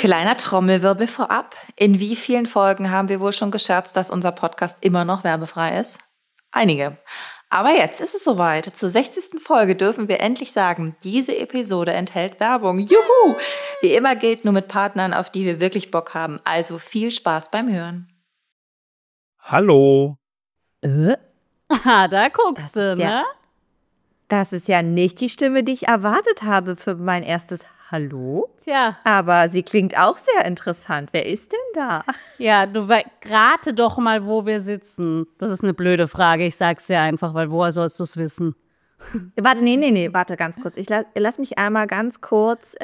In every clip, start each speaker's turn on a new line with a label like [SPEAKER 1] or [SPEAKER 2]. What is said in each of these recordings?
[SPEAKER 1] Kleiner Trommelwirbel vorab. In wie vielen Folgen haben wir wohl schon gescherzt, dass unser Podcast immer noch werbefrei ist? Einige. Aber jetzt ist es soweit. Zur 60. Folge dürfen wir endlich sagen, diese Episode enthält Werbung. Juhu! Wie immer gilt, nur mit Partnern, auf die wir wirklich Bock haben. Also viel Spaß beim Hören.
[SPEAKER 2] Hallo.
[SPEAKER 3] Da guckst du, ne?
[SPEAKER 4] Das ist ja nicht die Stimme, die ich erwartet habe für mein erstes Hallo.
[SPEAKER 3] Tja.
[SPEAKER 4] Aber sie klingt auch sehr interessant. Wer ist denn da?
[SPEAKER 3] Ja, du rate doch mal, wo wir sitzen. Das ist eine blöde Frage, ich sag's dir einfach, weil woher sollst du es wissen?
[SPEAKER 4] Warte ganz kurz. Lass mich einmal ganz kurz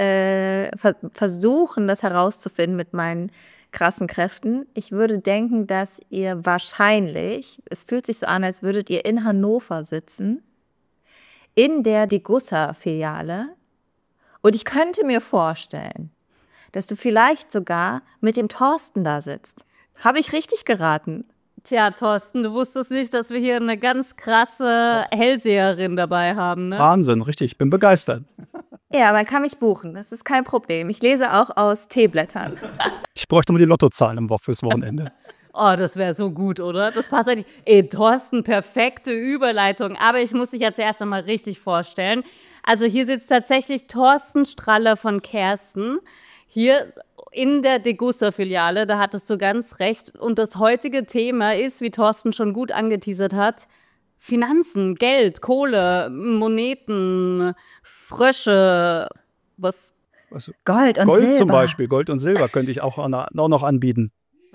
[SPEAKER 4] versuchen, das herauszufinden mit meinen krassen Kräften. Ich würde denken, dass ihr wahrscheinlich, es fühlt sich so an, als würdet ihr in Hannover sitzen, in der Degussa-Filiale. Und ich könnte mir vorstellen, dass du vielleicht sogar mit dem Thorsten da sitzt. Habe ich richtig geraten?
[SPEAKER 3] Tja, Thorsten, du wusstest nicht, dass wir hier eine ganz krasse Hellseherin dabei haben, ne?
[SPEAKER 2] Wahnsinn, richtig, ich bin begeistert.
[SPEAKER 4] Ja, man kann mich buchen, das ist kein Problem. Ich lese auch aus Teeblättern.
[SPEAKER 2] Ich bräuchte mal die Lottozahlen fürs Wochenende.
[SPEAKER 3] Oh, das wäre so gut, oder? Das passt eigentlich. Thorsten, perfekte Überleitung. Aber ich muss dich ja zuerst einmal richtig vorstellen. Also hier sitzt tatsächlich Thorsten Straller von Kersten. Hier in der Degussa-Filiale, da hattest du ganz recht. Und das heutige Thema ist, wie Thorsten schon gut angeteasert hat, Finanzen, Geld, Kohle, Moneten, Frösche, was?
[SPEAKER 4] Gold und Silber.
[SPEAKER 2] Gold zum Beispiel, Gold und Silber könnte ich auch noch anbieten.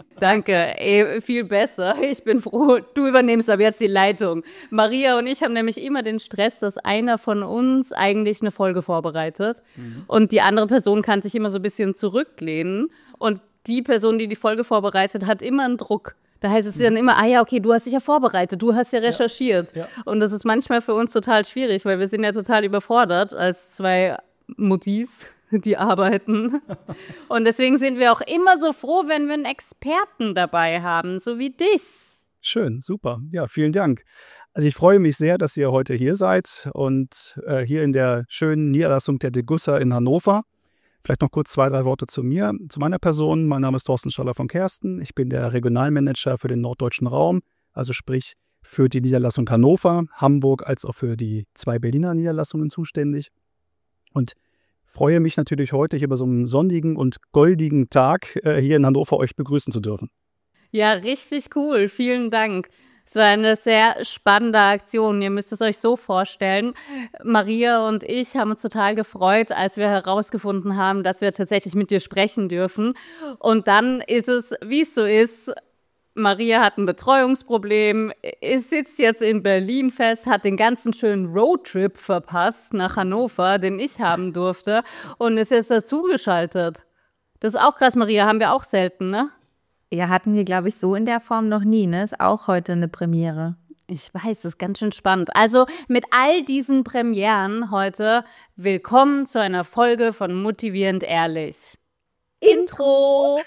[SPEAKER 3] Danke, viel besser. Ich bin froh, du übernimmst aber jetzt die Leitung. Maria und ich haben nämlich immer den Stress, dass einer von uns eigentlich eine Folge vorbereitet und die andere Person kann sich immer so ein bisschen zurücklehnen und die Person, die die Folge vorbereitet, hat immer einen Druck. Da heißt es dann immer, okay, du hast dich ja vorbereitet, du hast ja recherchiert. Ja. Und das ist manchmal für uns total schwierig, weil wir sind ja total überfordert als zwei Muttis, die arbeiten. Und deswegen sind wir auch immer so froh, wenn wir einen Experten dabei haben, so wie dich.
[SPEAKER 2] Schön, super. Ja, vielen Dank. Also ich freue mich sehr, dass ihr heute hier seid und hier in der schönen Niederlassung der Degussa in Hannover. Vielleicht noch kurz 2, 3 Worte zu mir, zu meiner Person. Mein Name ist Thorsten Straller von Kersten. Ich bin der Regionalmanager für den norddeutschen Raum, also sprich für die Niederlassung Hannover, Hamburg als auch für die 2 Berliner Niederlassungen zuständig. Und freue mich natürlich heute hier bei so einem sonnigen und goldigen Tag hier in Hannover euch begrüßen zu dürfen.
[SPEAKER 3] Ja, richtig cool. Vielen Dank. Es war eine sehr spannende Aktion. Ihr müsst es euch so vorstellen. Maria und ich haben uns total gefreut, als wir herausgefunden haben, dass wir tatsächlich mit dir sprechen dürfen. Und dann ist es, wie es so ist, Maria hat ein Betreuungsproblem, sitzt jetzt in Berlin fest, hat den ganzen schönen Roadtrip verpasst nach Hannover, den ich haben durfte, und ist jetzt dazugeschaltet. Das ist auch krass, Maria, haben wir auch selten, ne?
[SPEAKER 4] Ja, hatten wir, glaube ich, so in der Form noch nie, ne? Ist auch heute eine Premiere.
[SPEAKER 3] Ich weiß, das ist ganz schön spannend. Also mit all diesen Premieren heute, willkommen zu einer Folge von Motivierend Ehrlich. Intro!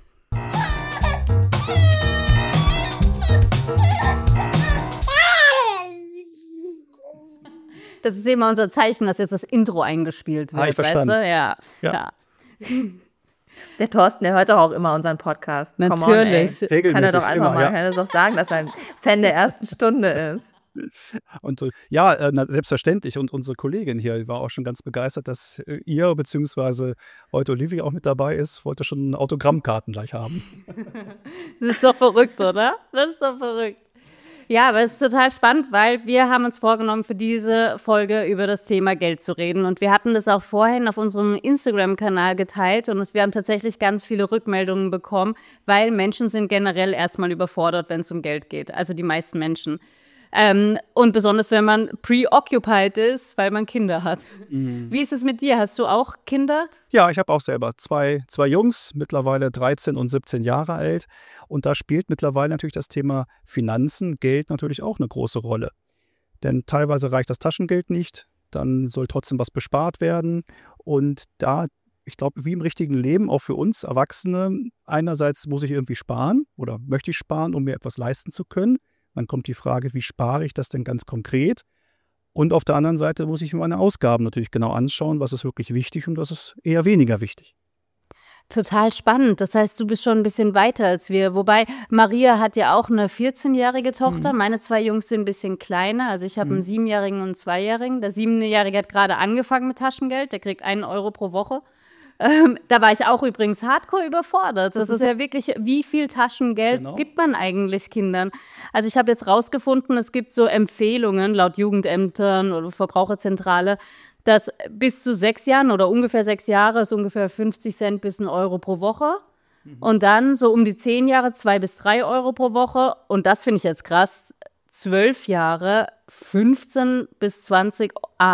[SPEAKER 3] Das ist immer unser Zeichen, dass jetzt das Intro eingespielt wird,
[SPEAKER 2] ich verstanden.
[SPEAKER 3] Weißt du? Ja.
[SPEAKER 4] Der Thorsten, der hört doch auch immer unseren Podcast.
[SPEAKER 3] Natürlich.
[SPEAKER 4] Kann er doch einfach kann er doch sagen, dass er ein Fan der ersten Stunde ist.
[SPEAKER 2] Und selbstverständlich. Und unsere Kollegin hier war auch schon ganz begeistert, dass ihr, beziehungsweise heute Olivia auch mit dabei ist, wollte schon Autogrammkarten gleich haben.
[SPEAKER 3] Das ist doch verrückt, oder? Das ist doch verrückt. Ja, aber es ist total spannend, weil wir haben uns vorgenommen, für diese Folge über das Thema Geld zu reden. Und wir hatten das auch vorhin auf unserem Instagram-Kanal geteilt und wir haben tatsächlich ganz viele Rückmeldungen bekommen, weil Menschen sind generell erstmal überfordert, wenn es um Geld geht. Also die meisten Menschen. Und besonders, wenn man preoccupied ist, weil man Kinder hat. Mhm. Wie ist es mit dir? Hast du auch Kinder?
[SPEAKER 2] Ja, ich habe auch selber zwei Jungs, mittlerweile 13 und 17 Jahre alt. Und da spielt mittlerweile natürlich das Thema Finanzen, Geld natürlich auch eine große Rolle. Denn teilweise reicht das Taschengeld nicht, dann soll trotzdem was bespart werden. Und da, ich glaube, wie im richtigen Leben, auch für uns Erwachsene, einerseits muss ich irgendwie sparen oder möchte ich sparen, um mir etwas leisten zu können. Dann kommt die Frage, wie spare ich das denn ganz konkret? Und auf der anderen Seite muss ich mir meine Ausgaben natürlich genau anschauen, was ist wirklich wichtig und was ist eher weniger wichtig.
[SPEAKER 3] Total spannend. Das heißt, du bist schon ein bisschen weiter als wir. Wobei, Maria hat ja auch eine 14-jährige Tochter. Meine 2 Jungs sind ein bisschen kleiner. Also ich habe einen 7-jährigen und einen 2-jährigen. Der 7-jährige hat gerade angefangen mit Taschengeld. Der kriegt 1 Euro pro Woche. Da war ich auch übrigens hardcore überfordert. Das ist ja wirklich, wie viel Taschengeld gibt man eigentlich Kindern? Also ich habe jetzt rausgefunden, es gibt so Empfehlungen laut Jugendämtern oder Verbraucherzentrale, dass bis zu 6 Jahren oder ungefähr 6 Jahre ist ungefähr 50 Cent bis 1 Euro pro Woche. Und dann so um die 10 Jahre 2 bis 3 Euro pro Woche. Und das finde ich jetzt krass, 12 Jahre 15 bis 20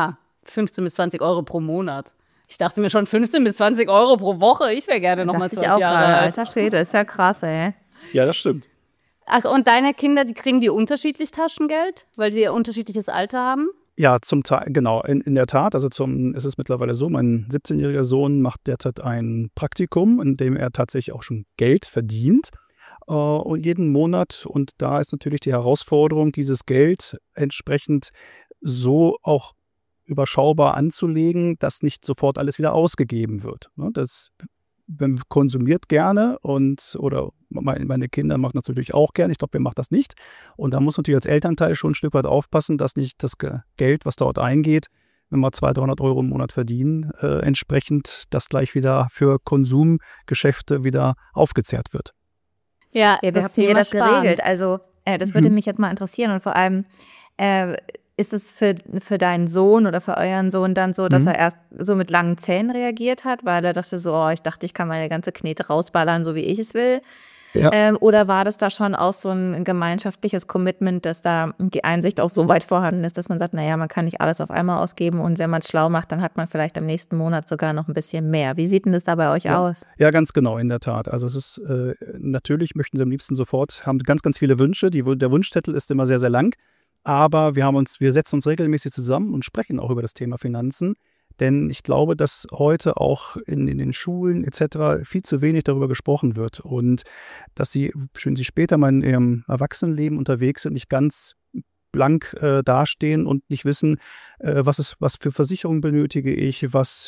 [SPEAKER 3] Euro pro Monat. Ich dachte mir schon 15 bis 20 Euro pro Woche. Ich wäre gerne nochmal 12 Jahre alt.
[SPEAKER 4] Alter Schwede, ist ja krass, ey.
[SPEAKER 2] Ja, das stimmt.
[SPEAKER 3] Ach, und deine Kinder, kriegen die unterschiedlich Taschengeld, weil die unterschiedliches Alter haben?
[SPEAKER 2] Ja, zum Teil, genau, in der Tat. Also es ist mittlerweile so, mein 17-jähriger Sohn macht derzeit ein Praktikum, in dem er tatsächlich auch schon Geld verdient. Und jeden Monat. Und da ist natürlich die Herausforderung, dieses Geld entsprechend so auch überschaubar anzulegen, dass nicht sofort alles wieder ausgegeben wird. Das man konsumiert gerne oder meine Kinder machen das natürlich auch gerne. Ich glaube, wer macht das nicht? Und da muss natürlich als Elternteil schon ein Stück weit aufpassen, dass nicht das Geld, was dort eingeht, wenn wir 200-300 Euro im Monat verdienen, entsprechend das gleich wieder für Konsumgeschäfte wieder aufgezehrt wird.
[SPEAKER 4] Ja, wie habt ihr das geregelt? Also das würde mich jetzt mal interessieren und vor allem ist es für deinen Sohn oder für euren Sohn dann so, dass er erst so mit langen Zähnen reagiert hat, weil er dachte so, ich dachte, ich kann meine ganze Knete rausballern, so wie ich es will? Ja. Oder war das da schon auch so ein gemeinschaftliches Commitment, dass da die Einsicht auch so weit vorhanden ist, dass man sagt, naja, man kann nicht alles auf einmal ausgeben und wenn man es schlau macht, dann hat man vielleicht am nächsten Monat sogar noch ein bisschen mehr. Wie sieht denn das da bei euch aus?
[SPEAKER 2] Ja, ganz genau, in der Tat. Also es ist, natürlich möchten sie am liebsten sofort, haben ganz, ganz viele Wünsche. Der Wunschzettel ist immer sehr, sehr lang. Aber wir setzen uns regelmäßig zusammen und sprechen auch über das Thema Finanzen. Denn ich glaube, dass heute auch in den Schulen etc. viel zu wenig darüber gesprochen wird. Und dass sie später mal in ihrem Erwachsenenleben unterwegs sind, nicht ganz blank dastehen und nicht wissen, was für Versicherungen benötige ich,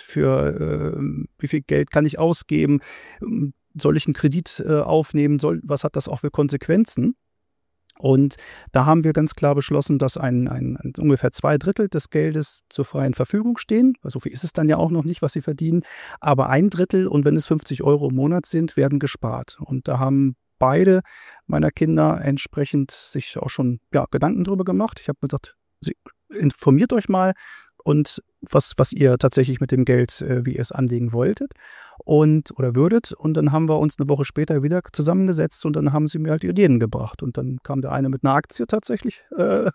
[SPEAKER 2] wie viel Geld kann ich ausgeben, soll ich einen Kredit aufnehmen, was hat das auch für Konsequenzen? Und da haben wir ganz klar beschlossen, dass ungefähr 2/3 des Geldes zur freien Verfügung stehen. So viel ist es dann ja auch noch nicht, was sie verdienen. Aber 1/3, und wenn es 50 Euro im Monat sind, werden gespart. Und da haben beide meiner Kinder entsprechend sich auch schon Gedanken drüber gemacht. Ich habe gesagt, informiert euch mal und was ihr tatsächlich mit dem Geld, wie ihr es anlegen wolltet oder würdet. Und dann haben wir uns eine Woche später wieder zusammengesetzt und dann haben sie mir halt Ideen gebracht. Und dann kam der eine mit einer Aktie tatsächlich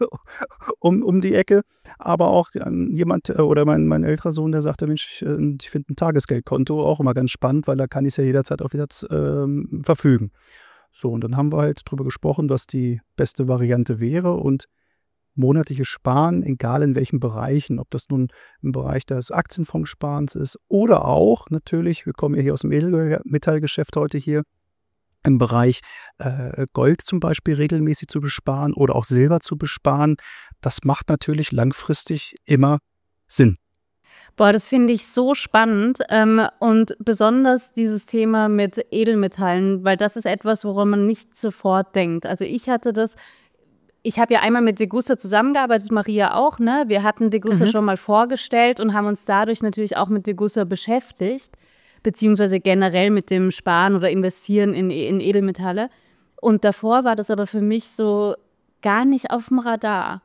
[SPEAKER 2] um die Ecke. Aber auch jemand oder mein älterer Sohn, der sagte, Mensch, ich finde ein Tagesgeldkonto auch immer ganz spannend, weil da kann ich es ja jederzeit auch wieder verfügen. So, und dann haben wir halt drüber gesprochen, was die beste Variante wäre und monatliches Sparen, egal in welchen Bereichen, ob das nun im Bereich des Aktienfondssparens ist oder auch natürlich, wir kommen ja hier aus dem Edelmetallgeschäft heute hier, im Bereich Gold zum Beispiel regelmäßig zu besparen oder auch Silber zu besparen. Das macht natürlich langfristig immer Sinn.
[SPEAKER 3] Boah, das finde ich so spannend und besonders dieses Thema mit Edelmetallen, weil das ist etwas, woran man nicht sofort denkt. Also ich habe ja einmal mit Degussa zusammengearbeitet, Maria auch, ne? Wir hatten Degussa schon mal vorgestellt und haben uns dadurch natürlich auch mit Degussa beschäftigt, beziehungsweise generell mit dem Sparen oder Investieren in Edelmetalle. Und davor war das aber für mich so gar nicht auf dem Radar.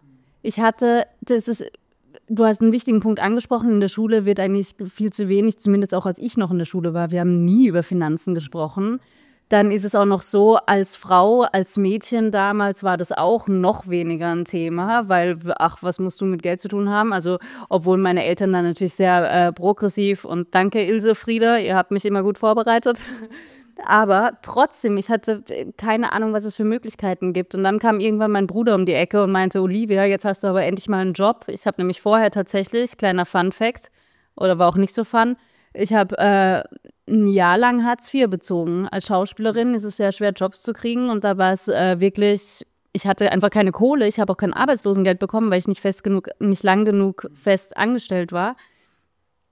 [SPEAKER 3] Du hast einen wichtigen Punkt angesprochen, in der Schule wird eigentlich viel zu wenig, zumindest auch als ich noch in der Schule war, wir haben nie über Finanzen gesprochen. Dann ist es auch noch so, als Frau, als Mädchen damals war das auch noch weniger ein Thema, weil, was musst du mit Geld zu tun haben? Also, obwohl meine Eltern dann natürlich sehr progressiv und danke Ilse, Frieda, ihr habt mich immer gut vorbereitet. Aber trotzdem, ich hatte keine Ahnung, was es für Möglichkeiten gibt. Und dann kam irgendwann mein Bruder um die Ecke und meinte, Olivia, jetzt hast du aber endlich mal einen Job. Ich habe nämlich vorher tatsächlich, kleiner Fun-Fact, oder war auch nicht so fun, ich habe ein Jahr lang Hartz IV bezogen. Als Schauspielerin ist es sehr schwer, Jobs zu kriegen. Und da war es wirklich, ich hatte einfach keine Kohle. Ich habe auch kein Arbeitslosengeld bekommen, weil ich nicht lang genug fest angestellt war.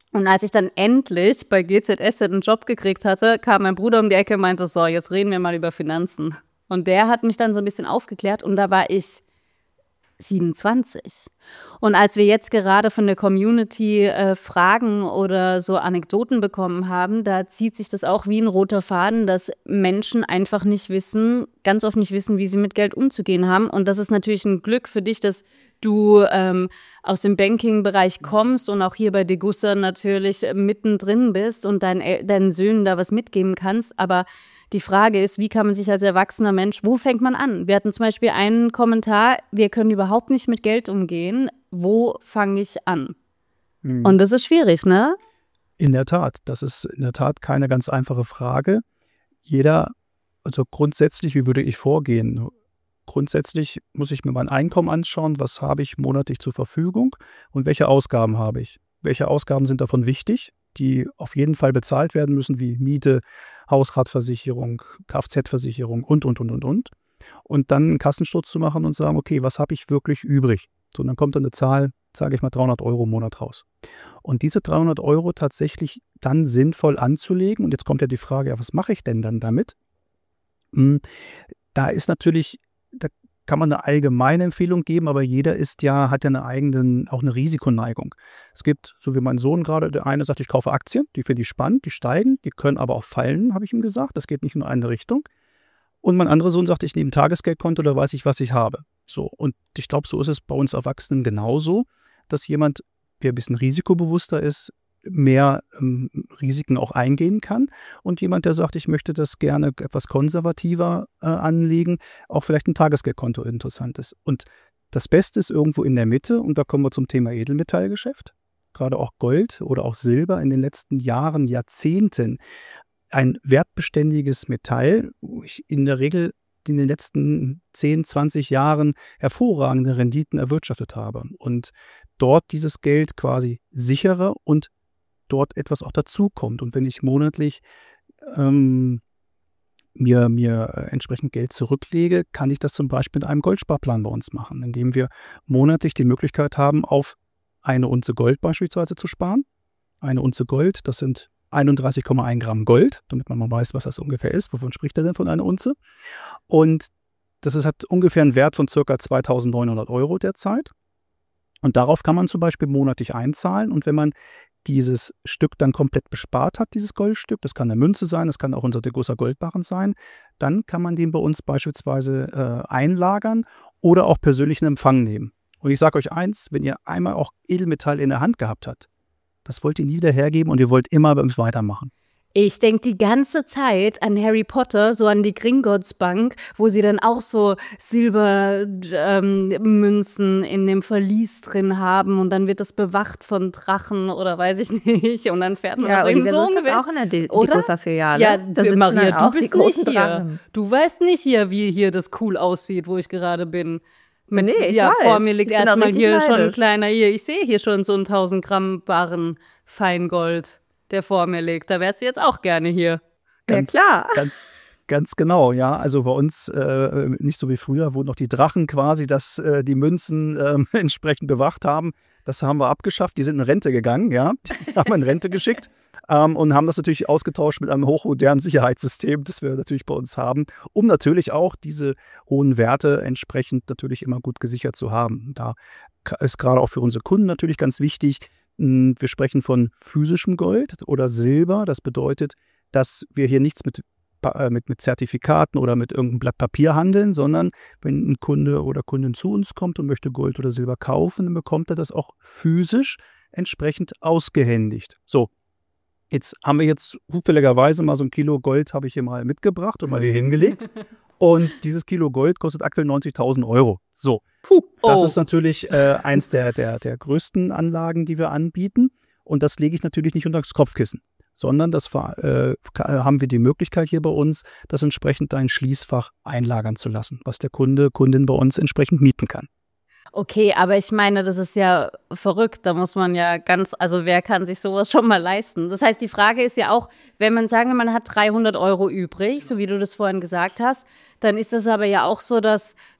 [SPEAKER 3] Und als ich dann endlich bei GZSZ einen Job gekriegt hatte, kam mein Bruder um die Ecke und meinte, so, jetzt reden wir mal über Finanzen. Und der hat mich dann so ein bisschen aufgeklärt und da war ich 27. Und als wir jetzt gerade von der Community Fragen oder so Anekdoten bekommen haben, da zieht sich das auch wie ein roter Faden, dass Menschen einfach nicht wissen, ganz oft nicht wissen, wie sie mit Geld umzugehen haben. Und das ist natürlich ein Glück für dich, dass du aus dem Banking-Bereich kommst und auch hier bei Degussa natürlich mittendrin bist und deinen Söhnen da was mitgeben kannst. Aber die Frage ist, wie kann man sich als erwachsener Mensch, wo fängt man an? Wir hatten zum Beispiel einen Kommentar, wir können überhaupt nicht mit Geld umgehen. Wo fange ich an? Und das ist schwierig, ne?
[SPEAKER 2] In der Tat, das ist in der Tat keine ganz einfache Frage. Jeder, also grundsätzlich, wie würde ich vorgehen? Grundsätzlich muss ich mir mein Einkommen anschauen, was habe ich monatlich zur Verfügung und welche Ausgaben habe ich. Welche Ausgaben sind davon wichtig, die auf jeden Fall bezahlt werden müssen, wie Miete, Hausratversicherung, Kfz-Versicherung und. Und dann einen Kassensturz zu machen und sagen, okay, was habe ich wirklich übrig? So, und dann kommt dann eine Zahl, sage ich mal 300 € im Monat raus. Und diese 300 € tatsächlich dann sinnvoll anzulegen, und jetzt kommt ja die Frage, ja, was mache ich denn dann damit? Da ist natürlich, da kann man eine allgemeine Empfehlung geben, aber jeder hat ja auch eine Risikoneigung. Es gibt, so wie mein Sohn gerade, der eine sagt, ich kaufe Aktien, die finde ich spannend, die steigen, die können aber auch fallen, habe ich ihm gesagt. Das geht nicht nur in eine Richtung. Und mein anderer Sohn sagt, ich nehme ein Tagesgeldkonto, da weiß ich, was ich habe. So, und ich glaube, so ist es bei uns Erwachsenen genauso, dass jemand, der ein bisschen risikobewusster ist, mehr Risiken auch eingehen kann, und jemand, der sagt, ich möchte das gerne etwas konservativer anlegen, auch vielleicht ein Tagesgeldkonto interessant ist. Und das Beste ist irgendwo in der Mitte, und da kommen wir zum Thema Edelmetallgeschäft, gerade auch Gold oder auch Silber in den letzten Jahren, Jahrzehnten, ein wertbeständiges Metall, wo ich in der Regel in den letzten 10, 20 Jahren hervorragende Renditen erwirtschaftet habe und dort dieses Geld quasi sichere und dort etwas auch dazukommt. Und wenn ich monatlich mir entsprechend Geld zurücklege, kann ich das zum Beispiel mit einem Goldsparplan bei uns machen, indem wir monatlich die Möglichkeit haben, auf eine Unze Gold beispielsweise zu sparen. Eine Unze Gold, das sind 31,1 Gramm Gold, damit man mal weiß, was das ungefähr ist. Wovon spricht er denn von einer Unze? Und hat ungefähr einen Wert von ca. 2.900 € derzeit. Und darauf kann man zum Beispiel monatlich einzahlen. Und wenn man dieses Stück dann komplett bespart hat, dieses Goldstück, das kann eine Münze sein, das kann auch unser Degussa Goldbarren sein, dann kann man den bei uns beispielsweise einlagern oder auch persönlich in Empfang nehmen. Und ich sage euch eins, wenn ihr einmal auch Edelmetall in der Hand gehabt habt, das wollt ihr nie wieder hergeben und ihr wollt immer bei uns weitermachen.
[SPEAKER 3] Ich denke die ganze Zeit an Harry Potter, so an die Gringotts Bank, wo sie dann auch so Silbermünzen in dem Verlies drin haben und dann wird das bewacht von Drachen oder weiß ich nicht und dann fährt man
[SPEAKER 4] Ja,
[SPEAKER 3] so in
[SPEAKER 4] oder
[SPEAKER 3] so
[SPEAKER 4] ist das auch in der Degussa-Filiale?
[SPEAKER 3] Ja,
[SPEAKER 4] da sitzen
[SPEAKER 3] Maria,
[SPEAKER 4] dann
[SPEAKER 3] du
[SPEAKER 4] auch
[SPEAKER 3] bist
[SPEAKER 4] die großen
[SPEAKER 3] nicht hier.
[SPEAKER 4] Drachen.
[SPEAKER 3] Du weißt nicht hier, wie hier das cool aussieht, wo ich gerade bin.
[SPEAKER 4] Nee, ich
[SPEAKER 3] ja,
[SPEAKER 4] weiß.
[SPEAKER 3] vor mir liegt
[SPEAKER 4] Ich bin auch
[SPEAKER 3] erstmal
[SPEAKER 4] richtig
[SPEAKER 3] hier schon ein
[SPEAKER 4] neidisch.
[SPEAKER 3] kleiner, ich sehe hier schon so einen 1000 Gramm Barren Feingold, der vor mir liegt. Da wärst du jetzt auch gerne hier.
[SPEAKER 4] Ja, klar.
[SPEAKER 2] Ganz genau, ja. Also bei uns nicht so wie früher, wo noch die Drachen quasi die Münzen entsprechend bewacht haben. Das haben wir abgeschafft. Die sind in Rente gegangen, ja. Die haben wir in Rente geschickt und haben das natürlich ausgetauscht mit einem hochmodernen Sicherheitssystem, das wir natürlich bei uns haben, um natürlich auch diese hohen Werte entsprechend natürlich immer gut gesichert zu haben. Da ist gerade auch für unsere Kunden natürlich ganz wichtig, wir sprechen von physischem Gold oder Silber. Das bedeutet, dass wir hier nichts mit Zertifikaten oder mit irgendeinem Blatt Papier handeln, sondern wenn ein Kunde oder Kundin zu uns kommt und möchte Gold oder Silber kaufen, dann bekommt er das auch physisch entsprechend ausgehändigt. So, jetzt haben wir zufälligerweise mal so ein Kilo Gold habe ich hier mal mitgebracht und mal hier hingelegt. Und dieses Kilo Gold kostet aktuell 90.000 €. So, das ist natürlich eins der größten Anlagen, die wir anbieten. Und das lege ich natürlich nicht unter das Kopfkissen, sondern das haben wir die Möglichkeit hier bei uns, das entsprechend ein Schließfach einlagern zu lassen, was der Kundin bei uns entsprechend mieten kann.
[SPEAKER 3] Okay, aber ich meine, das ist ja verrückt. Da muss man ja also wer kann sich sowas schon mal leisten? Das heißt, die Frage ist ja auch, wenn man sagen, man hat 300 € übrig, so wie du das vorhin gesagt hast, dann ist das aber ja auch so, dass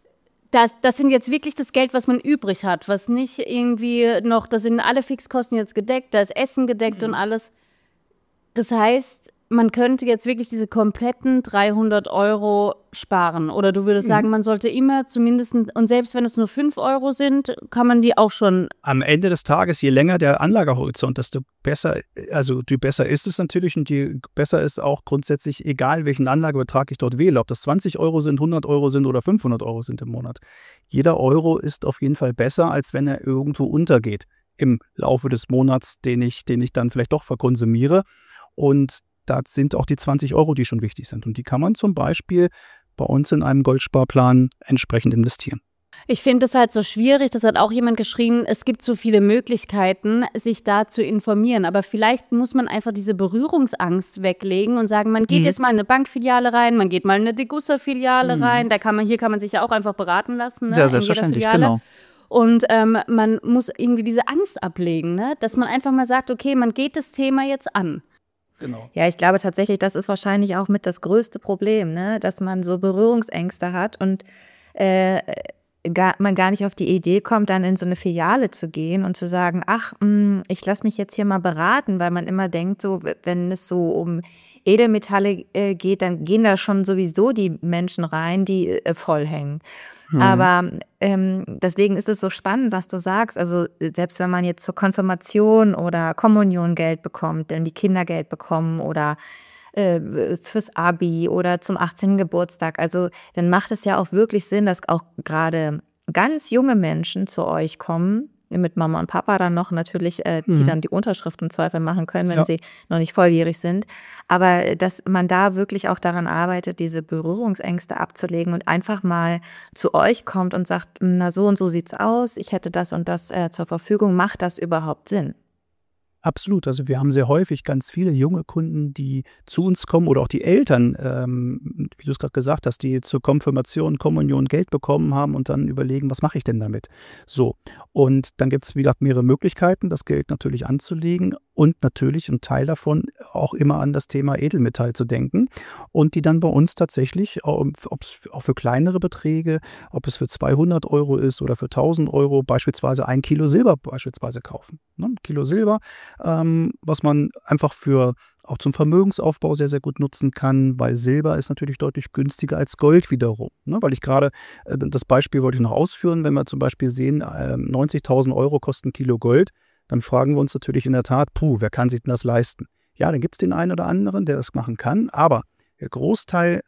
[SPEAKER 3] Das sind jetzt wirklich das Geld, was man übrig hat, was nicht irgendwie noch, da sind alle Fixkosten jetzt gedeckt, da ist Essen gedeckt und alles. Das heißt, man könnte jetzt wirklich diese kompletten 300 € sparen. Oder du würdest sagen, man sollte immer zumindest, und selbst wenn es nur 5 € sind, kann man die auch schon.
[SPEAKER 2] Am Ende des Tages, je länger der Anlagehorizont, desto besser ist es natürlich und je besser ist auch grundsätzlich, egal welchen Anlagebetrag ich dort wähle, ob das 20 € sind, 100 € sind oder 500 € sind im Monat. Jeder Euro ist auf jeden Fall besser, als wenn er irgendwo untergeht im Laufe des Monats, den ich dann vielleicht doch verkonsumiere. Und da sind auch die 20 €, die schon wichtig sind. Und die kann man zum Beispiel bei uns in einem Goldsparplan entsprechend investieren.
[SPEAKER 3] Ich finde es halt so schwierig, das hat auch jemand geschrieben, es gibt so viele Möglichkeiten, sich da zu informieren. Aber vielleicht muss man einfach diese Berührungsangst weglegen und sagen, man geht jetzt mal in eine Bankfiliale rein, man geht mal in eine Degussa-Filiale rein. Hier kann man sich ja auch einfach beraten lassen, ne,
[SPEAKER 2] Ja, selbstverständlich, genau.
[SPEAKER 3] Und man muss irgendwie diese Angst ablegen, ne? Dass man einfach mal sagt, okay, man geht das Thema jetzt an.
[SPEAKER 2] Genau.
[SPEAKER 4] Ja, ich glaube tatsächlich, das ist wahrscheinlich auch mit das größte Problem, ne? Dass man so Berührungsängste hat und man gar nicht auf die Idee kommt, dann in so eine Filiale zu gehen und zu sagen, ach, ich lasse mich jetzt hier mal beraten, weil man immer denkt, so, wenn es so um Edelmetalle geht, dann gehen da schon sowieso die Menschen rein, die voll hängen. Aber deswegen ist es so spannend, was du sagst. Also selbst wenn man jetzt zur Konfirmation oder Kommunion Geld bekommt, wenn die Kinder Geld bekommen oder fürs Abi oder zum 18. Geburtstag, also dann macht es ja auch wirklich Sinn, dass auch gerade ganz junge Menschen zu euch kommen, mit Mama und Papa dann noch natürlich, die dann die Unterschrift im Zweifel machen können, wenn sie noch nicht volljährig sind. Aber dass man da wirklich auch daran arbeitet, diese Berührungsängste abzulegen und einfach mal zu euch kommt und sagt, na so und so sieht's aus, ich hätte das und das zur Verfügung, macht das überhaupt Sinn?
[SPEAKER 2] Absolut. Also wir haben sehr häufig ganz viele junge Kunden, die zu uns kommen oder auch die Eltern, wie du es gerade gesagt hast, die zur Konfirmation, Kommunion Geld bekommen haben und dann überlegen, was mache ich denn damit? So, und dann gibt es, wie gesagt, mehrere Möglichkeiten, das Geld natürlich anzulegen und natürlich ein Teil davon auch immer an das Thema Edelmetall zu denken und die dann bei uns tatsächlich, ob es auch für kleinere Beträge, ob es für 200 € ist oder für 1000 € beispielsweise 1 Kilo Silber beispielsweise kaufen. Ne? 1 Kilo Silber, was man einfach auch zum Vermögensaufbau sehr, sehr gut nutzen kann, weil Silber ist natürlich deutlich günstiger als Gold wiederum. Ne? Weil ich gerade, das Beispiel wollte ich noch ausführen, wenn wir zum Beispiel sehen, 90.000 € kostet 1 Kilo Gold, dann fragen wir uns natürlich in der Tat, wer kann sich denn das leisten? Ja, dann gibt es den einen oder anderen, der das machen kann, aber der Großteil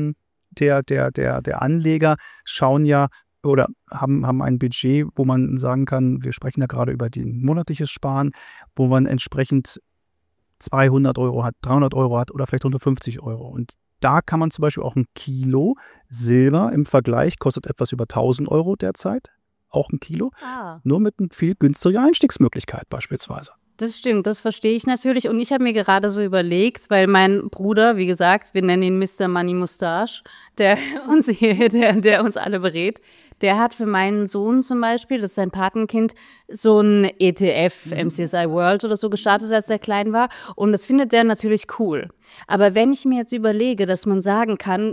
[SPEAKER 2] der Anleger schauen ja, oder haben ein Budget, wo man sagen kann, wir sprechen ja gerade über ein monatliches Sparen, wo man entsprechend 200 € hat, 300 € hat oder vielleicht 150 €. Und da kann man zum Beispiel auch 1 Kilo Silber im Vergleich, kostet etwas über 1000 € derzeit, auch 1 Kilo, nur mit einer viel günstigeren Einstiegsmöglichkeit beispielsweise.
[SPEAKER 3] Das stimmt, das verstehe ich natürlich. Und ich habe mir gerade so überlegt, weil mein Bruder, wie gesagt, wir nennen ihn Mr. Money Mustache, der uns alle berät, der hat für meinen Sohn zum Beispiel, das ist sein Patenkind, so ein ETF, MSCI World oder so gestartet, als er klein war. Und das findet der natürlich cool. Aber wenn ich mir jetzt überlege, dass man sagen kann,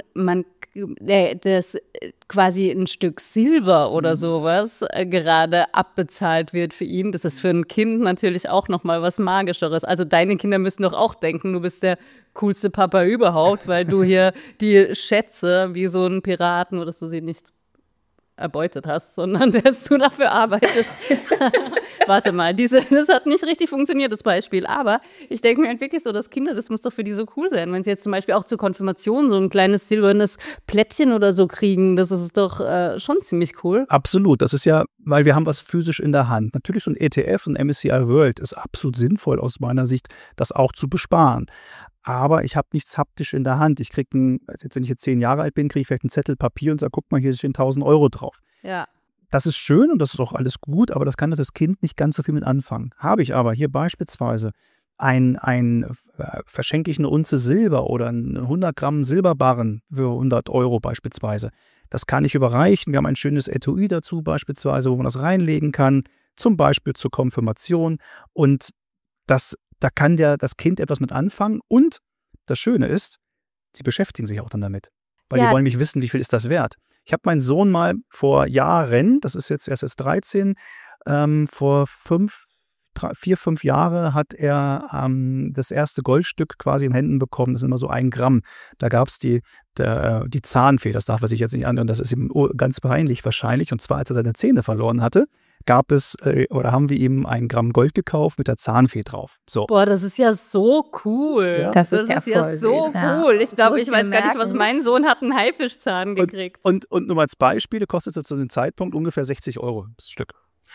[SPEAKER 3] dass quasi ein Stück Silber oder sowas gerade abbezahlt wird für ihn, das ist für ein Kind natürlich auch nochmal was Magischeres. Also deine Kinder müssen doch auch denken, du bist der coolste Papa überhaupt, weil du hier die Schätze wie so ein Piraten, oder dass du sie nicht erbeutet hast, sondern dass du dafür arbeitest. Warte mal, das hat nicht richtig funktioniert, das Beispiel. Aber ich denke mir halt wirklich so, dass Kinder, das muss doch für die so cool sein. Wenn sie jetzt zum Beispiel auch zur Konfirmation so ein kleines silbernes Plättchen oder so kriegen, das ist doch schon ziemlich cool.
[SPEAKER 2] Absolut, das ist ja, weil wir haben was physisch in der Hand. Natürlich so ein ETF und MSCI World ist absolut sinnvoll aus meiner Sicht, das auch zu besparen. Aber ich habe nichts haptisch in der Hand. Ich kriege, wenn ich jetzt 10 Jahre alt bin, kriege ich vielleicht einen Zettel Papier und sage, guck mal, hier stehen 1000 € drauf.
[SPEAKER 3] Ja.
[SPEAKER 2] Das ist schön und das ist auch alles gut, aber das kann das Kind nicht ganz so viel mit anfangen. Habe ich aber hier beispielsweise verschenke ich eine Unze Silber oder 100 Gramm Silberbarren für 100 € beispielsweise. Das kann ich überreichen. Wir haben ein schönes Etui dazu beispielsweise, wo man das reinlegen kann, zum Beispiel zur Konfirmation. Und da kann das Kind etwas mit anfangen. Und das Schöne ist, sie beschäftigen sich auch dann damit. Weil die wollen nämlich wissen, wie viel ist das wert. Ich habe meinen Sohn mal vor Jahren, das ist jetzt erst 13, vor 4, 5 Jahre hat er das erste Goldstück quasi in Händen bekommen. Das ist immer so 1 Gramm. Da gab es die Zahnfee, das darf er sich jetzt nicht anhören, das ist ihm ganz peinlich wahrscheinlich. Und zwar, als er seine Zähne verloren hatte, haben wir ihm 1 Gramm Gold gekauft mit der Zahnfee drauf. So.
[SPEAKER 3] Boah, das ist ja so cool.
[SPEAKER 2] Ja.
[SPEAKER 4] Das ist ja
[SPEAKER 3] so
[SPEAKER 4] voll
[SPEAKER 3] cool.
[SPEAKER 4] süß, ja.
[SPEAKER 3] Ich glaube, ich
[SPEAKER 4] Das muss
[SPEAKER 3] weiß
[SPEAKER 4] ich
[SPEAKER 3] gar nicht,
[SPEAKER 4] merken.
[SPEAKER 3] was mein Sohn hat, einen Haifischzahn gekriegt.
[SPEAKER 2] Und nur mal als Beispiel, kostete zu dem Zeitpunkt ungefähr 60 € das Stück.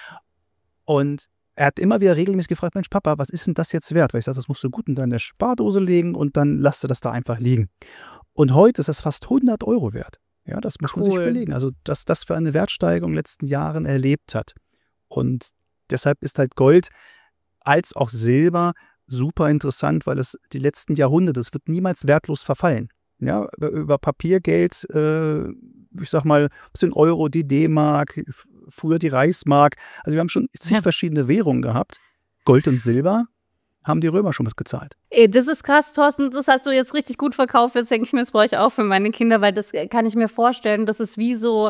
[SPEAKER 2] Und er hat immer wieder regelmäßig gefragt, Mensch, Papa, was ist denn das jetzt wert? Weil ich sage, das musst du gut in deine Spardose legen und dann lass du das da einfach liegen. Und heute ist das fast 100 € wert. Ja, das muss man sich überlegen. Also, dass das für eine Wertsteigerung in den letzten Jahren erlebt hat. Und deshalb ist halt Gold als auch Silber super interessant, weil es die letzten Jahrhunderte, es wird niemals wertlos verfallen. Ja, über Papiergeld, ich sag mal, ein bisschen Euro, die D-Mark, früher die Reichsmark. Also wir haben schon zig verschiedene Währungen gehabt. Gold und Silber haben die Römer schon mitgezahlt.
[SPEAKER 3] Ey, das ist krass, Thorsten, das hast du jetzt richtig gut verkauft. Jetzt denke ich mir, das brauche ich auch für meine Kinder, weil das kann ich mir vorstellen, das ist wie so,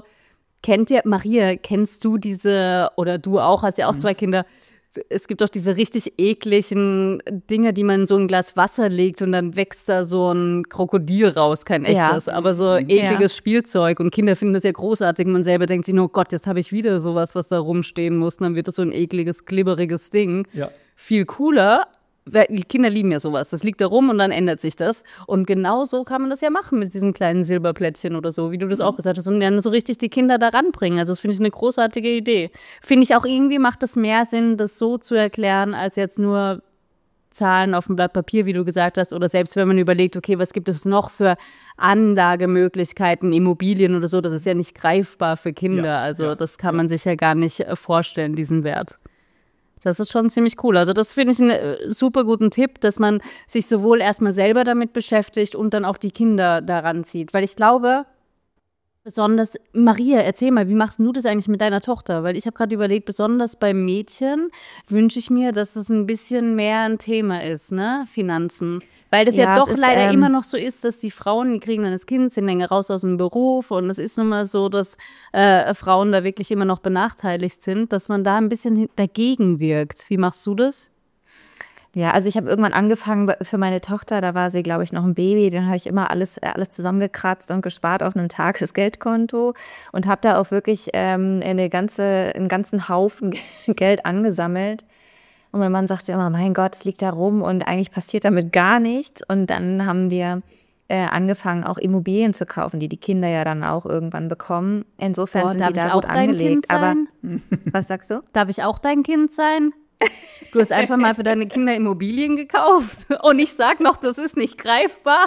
[SPEAKER 3] Maria, kennst du diese, oder du auch, hast ja auch 2 Kinder, es gibt doch diese richtig ekligen Dinge, die man in so ein Glas Wasser legt und dann wächst da so ein Krokodil raus, kein echtes, aber so ekliges Spielzeug und Kinder finden das ja großartig. Man selber denkt sich, oh Gott, jetzt habe ich wieder sowas, was da rumstehen muss und dann wird das so ein ekliges, glibberiges Ding. Ja. Viel cooler. Die Kinder lieben ja sowas. Das liegt da rum und dann ändert sich das. Und genau so kann man das ja machen mit diesen kleinen Silberplättchen oder so, wie du das auch gesagt hast. Und dann so richtig die Kinder da ranbringen. Also das finde ich eine großartige Idee. Finde ich auch irgendwie macht es mehr Sinn, das so zu erklären, als jetzt nur Zahlen auf dem Blatt Papier, wie du gesagt hast. Oder selbst wenn man überlegt, okay, was gibt es noch für Anlagemöglichkeiten, Immobilien oder so. Das ist ja nicht greifbar für Kinder. Also das kann man sich ja gar nicht vorstellen, diesen Wert. Das ist schon ziemlich cool. Also das finde ich einen super guten Tipp, dass man sich sowohl erstmal selber damit beschäftigt und dann auch die Kinder daran zieht. Weil ich glaube, besonders, Maria, erzähl mal, wie machst du das eigentlich mit deiner Tochter? Weil ich habe gerade überlegt, besonders bei Mädchen wünsche ich mir, dass es ein bisschen mehr ein Thema ist, ne? Finanzen. Weil das ja doch leider immer noch so ist, dass die Frauen, die kriegen dann das Kind, sind länger raus aus dem Beruf und es ist nun mal so, dass Frauen da wirklich immer noch benachteiligt sind, dass man da ein bisschen dagegen wirkt. Wie machst du das?
[SPEAKER 4] Ja, also ich habe irgendwann angefangen für meine Tochter, da war sie, glaube ich, noch ein Baby, dann habe ich immer alles zusammengekratzt und gespart auf einem Tagesgeldkonto und habe da auch wirklich einen ganzen Haufen Geld angesammelt. Und mein Mann sagte immer, mein Gott, es liegt da rum und eigentlich passiert damit gar nichts. Und dann haben wir angefangen, auch Immobilien zu kaufen, die Kinder ja dann auch irgendwann bekommen. Insofern sind die da gut angelegt. Aber was sagst du?
[SPEAKER 3] Darf ich auch dein Kind sein? Du hast einfach mal für deine Kinder Immobilien gekauft und ich sag noch, das ist nicht greifbar.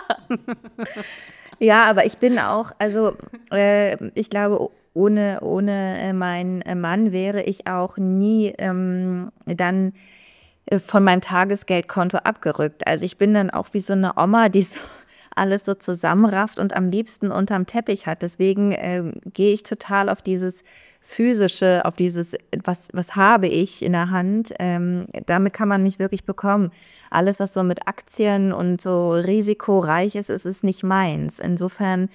[SPEAKER 4] Ja, aber ich bin auch, also ich glaube, ohne meinen Mann wäre ich auch nie dann von meinem Tagesgeldkonto abgerückt. Also ich bin dann auch wie so eine Oma, die so alles so zusammenrafft und am liebsten unterm Teppich hat. Deswegen gehe ich total auf dieses Physische, auf dieses, was habe ich in der Hand, damit kann man nicht wirklich bekommen. Alles, was so mit Aktien und so risikoreich ist, ist nicht meins. Insofern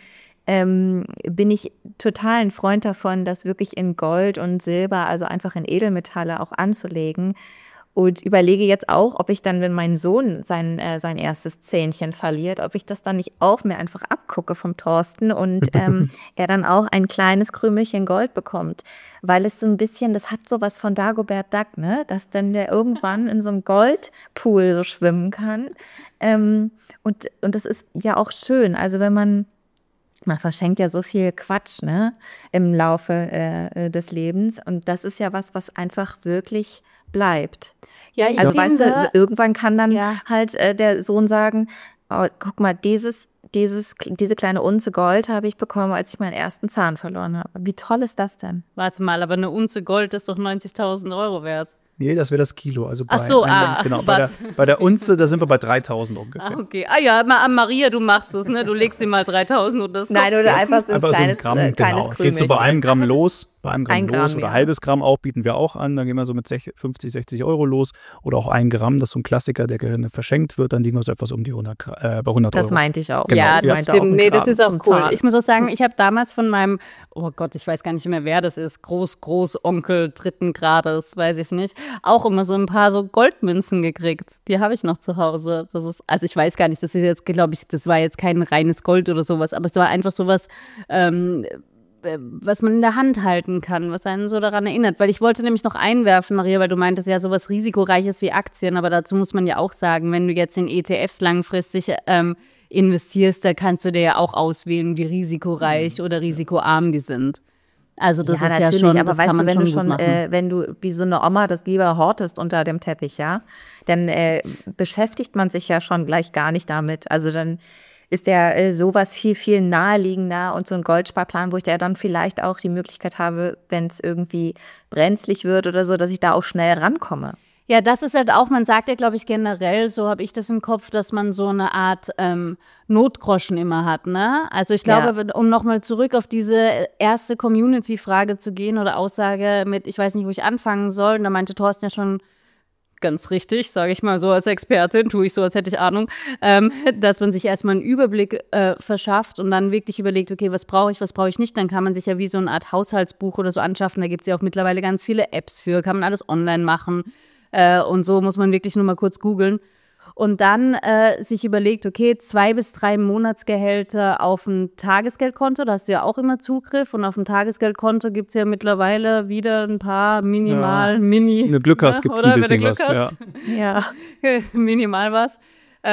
[SPEAKER 4] bin ich total ein Freund davon, das wirklich in Gold und Silber, also einfach in Edelmetalle auch anzulegen. Und überlege jetzt auch, ob ich dann, wenn mein Sohn sein erstes Zähnchen verliert, ob ich das dann nicht auch mir einfach abgucke vom Thorsten und er dann auch ein kleines Krümelchen Gold bekommt. Weil es so ein bisschen, das hat sowas von Dagobert Duck, ne? Dass dann der irgendwann in so einem Goldpool so schwimmen kann. Und das ist ja auch schön. Also wenn man verschenkt ja so viel Quatsch, ne? Im Laufe des Lebens. Und das ist ja was einfach wirklich bleibt.
[SPEAKER 3] Ja, ich
[SPEAKER 4] also
[SPEAKER 3] finde,
[SPEAKER 4] weißt du, irgendwann kann dann halt der Sohn sagen, oh, guck mal, diese kleine Unze Gold habe ich bekommen, als ich meinen ersten Zahn verloren habe. Wie toll ist das denn?
[SPEAKER 3] Warte mal, aber eine Unze Gold ist doch 90.000 Euro wert.
[SPEAKER 2] Nee, das wäre das Kilo. Also
[SPEAKER 3] genau.
[SPEAKER 2] Bei der Unze, da sind wir bei 3.000 ungefähr.
[SPEAKER 3] Okay. Ja, Maria, du machst es, ne? Du legst dir mal 3.000 und das
[SPEAKER 4] Nein, oder einfach so ein kleines
[SPEAKER 2] Gramm,
[SPEAKER 4] Krümelchen.
[SPEAKER 2] Geht so bei 1 Gramm los. bei einem Gramm
[SPEAKER 4] 1 Gramm,
[SPEAKER 2] los oder
[SPEAKER 4] ja.
[SPEAKER 2] halbes Gramm auch, bieten wir auch an. Dann gehen wir so mit 50, 60 Euro los. Oder auch 1 Gramm, das ist so ein Klassiker, der gerne verschenkt wird. Dann liegen wir so etwas um die 100
[SPEAKER 4] Das
[SPEAKER 2] Euro.
[SPEAKER 4] meinte ich auch.
[SPEAKER 2] Genau,
[SPEAKER 3] Ja,
[SPEAKER 2] ja.
[SPEAKER 3] das
[SPEAKER 4] meinte auch
[SPEAKER 3] stimmt.
[SPEAKER 4] ein
[SPEAKER 3] Nee, das
[SPEAKER 4] Gramm
[SPEAKER 3] ist auch
[SPEAKER 4] zum
[SPEAKER 3] cool.
[SPEAKER 4] Zahlen.
[SPEAKER 3] Ich muss auch sagen, ich habe damals von meinem, oh Gott, ich weiß gar nicht mehr, wer das ist, Großonkel 3. Grades, weiß ich nicht, auch immer so ein paar so Goldmünzen gekriegt. Die habe ich noch zu Hause. Das ist, also ich weiß gar nicht, das ist jetzt, glaube ich, das war jetzt kein reines Gold oder sowas, aber es war einfach sowas, was man in der Hand halten kann, was einen so daran erinnert. Weil ich wollte nämlich noch einwerfen, Maria, weil du meintest ja sowas Risikoreiches wie Aktien, aber dazu muss man ja auch sagen, wenn du jetzt in ETFs langfristig investierst, da kannst du dir ja auch auswählen, wie risikoreich oder risikoarm die sind. Also das ist ja
[SPEAKER 4] natürlich,
[SPEAKER 3] schon,
[SPEAKER 4] aber
[SPEAKER 3] das
[SPEAKER 4] weißt
[SPEAKER 3] kann
[SPEAKER 4] du,
[SPEAKER 3] man
[SPEAKER 4] wenn
[SPEAKER 3] schon
[SPEAKER 4] du
[SPEAKER 3] gut
[SPEAKER 4] schon,
[SPEAKER 3] machen.
[SPEAKER 4] wenn du wie so eine Oma das lieber hortest unter dem Teppich, ja, dann beschäftigt man sich ja schon gleich gar nicht damit. Also dann ist ja sowas viel, viel naheliegender und so ein Goldsparplan, wo ich da dann vielleicht auch die Möglichkeit habe, wenn es irgendwie brenzlig wird oder so, dass ich da auch schnell rankomme.
[SPEAKER 3] Ja, das ist halt auch, man sagt ja, glaube ich, generell, so habe ich das im Kopf, dass man so eine Art Notgroschen immer hat, ne? Also ich glaube, um nochmal zurück auf diese erste Community-Frage zu gehen oder Aussage mit, ich weiß nicht, wo ich anfangen soll, und da meinte Thorsten ja schon ganz richtig, sage ich mal so als Expertin, tue ich so, als hätte ich Ahnung, dass man sich erstmal einen Überblick verschafft und dann wirklich überlegt, okay, was brauche ich nicht, dann kann man sich ja wie so eine Art Haushaltsbuch oder so anschaffen, da gibt es ja auch mittlerweile ganz viele Apps für, kann man alles online machen. Und so muss man wirklich nur mal kurz googeln. Und dann sich überlegt, okay, 2 bis 3 Monatsgehälter auf ein Tagesgeldkonto, da hast du ja auch immer Zugriff. Und auf dem Tagesgeldkonto gibt es ja mittlerweile wieder ein paar Mini.
[SPEAKER 2] Wenn du Glück hast, gibt es ein bisschen was.
[SPEAKER 4] Ja.
[SPEAKER 3] Minimal was.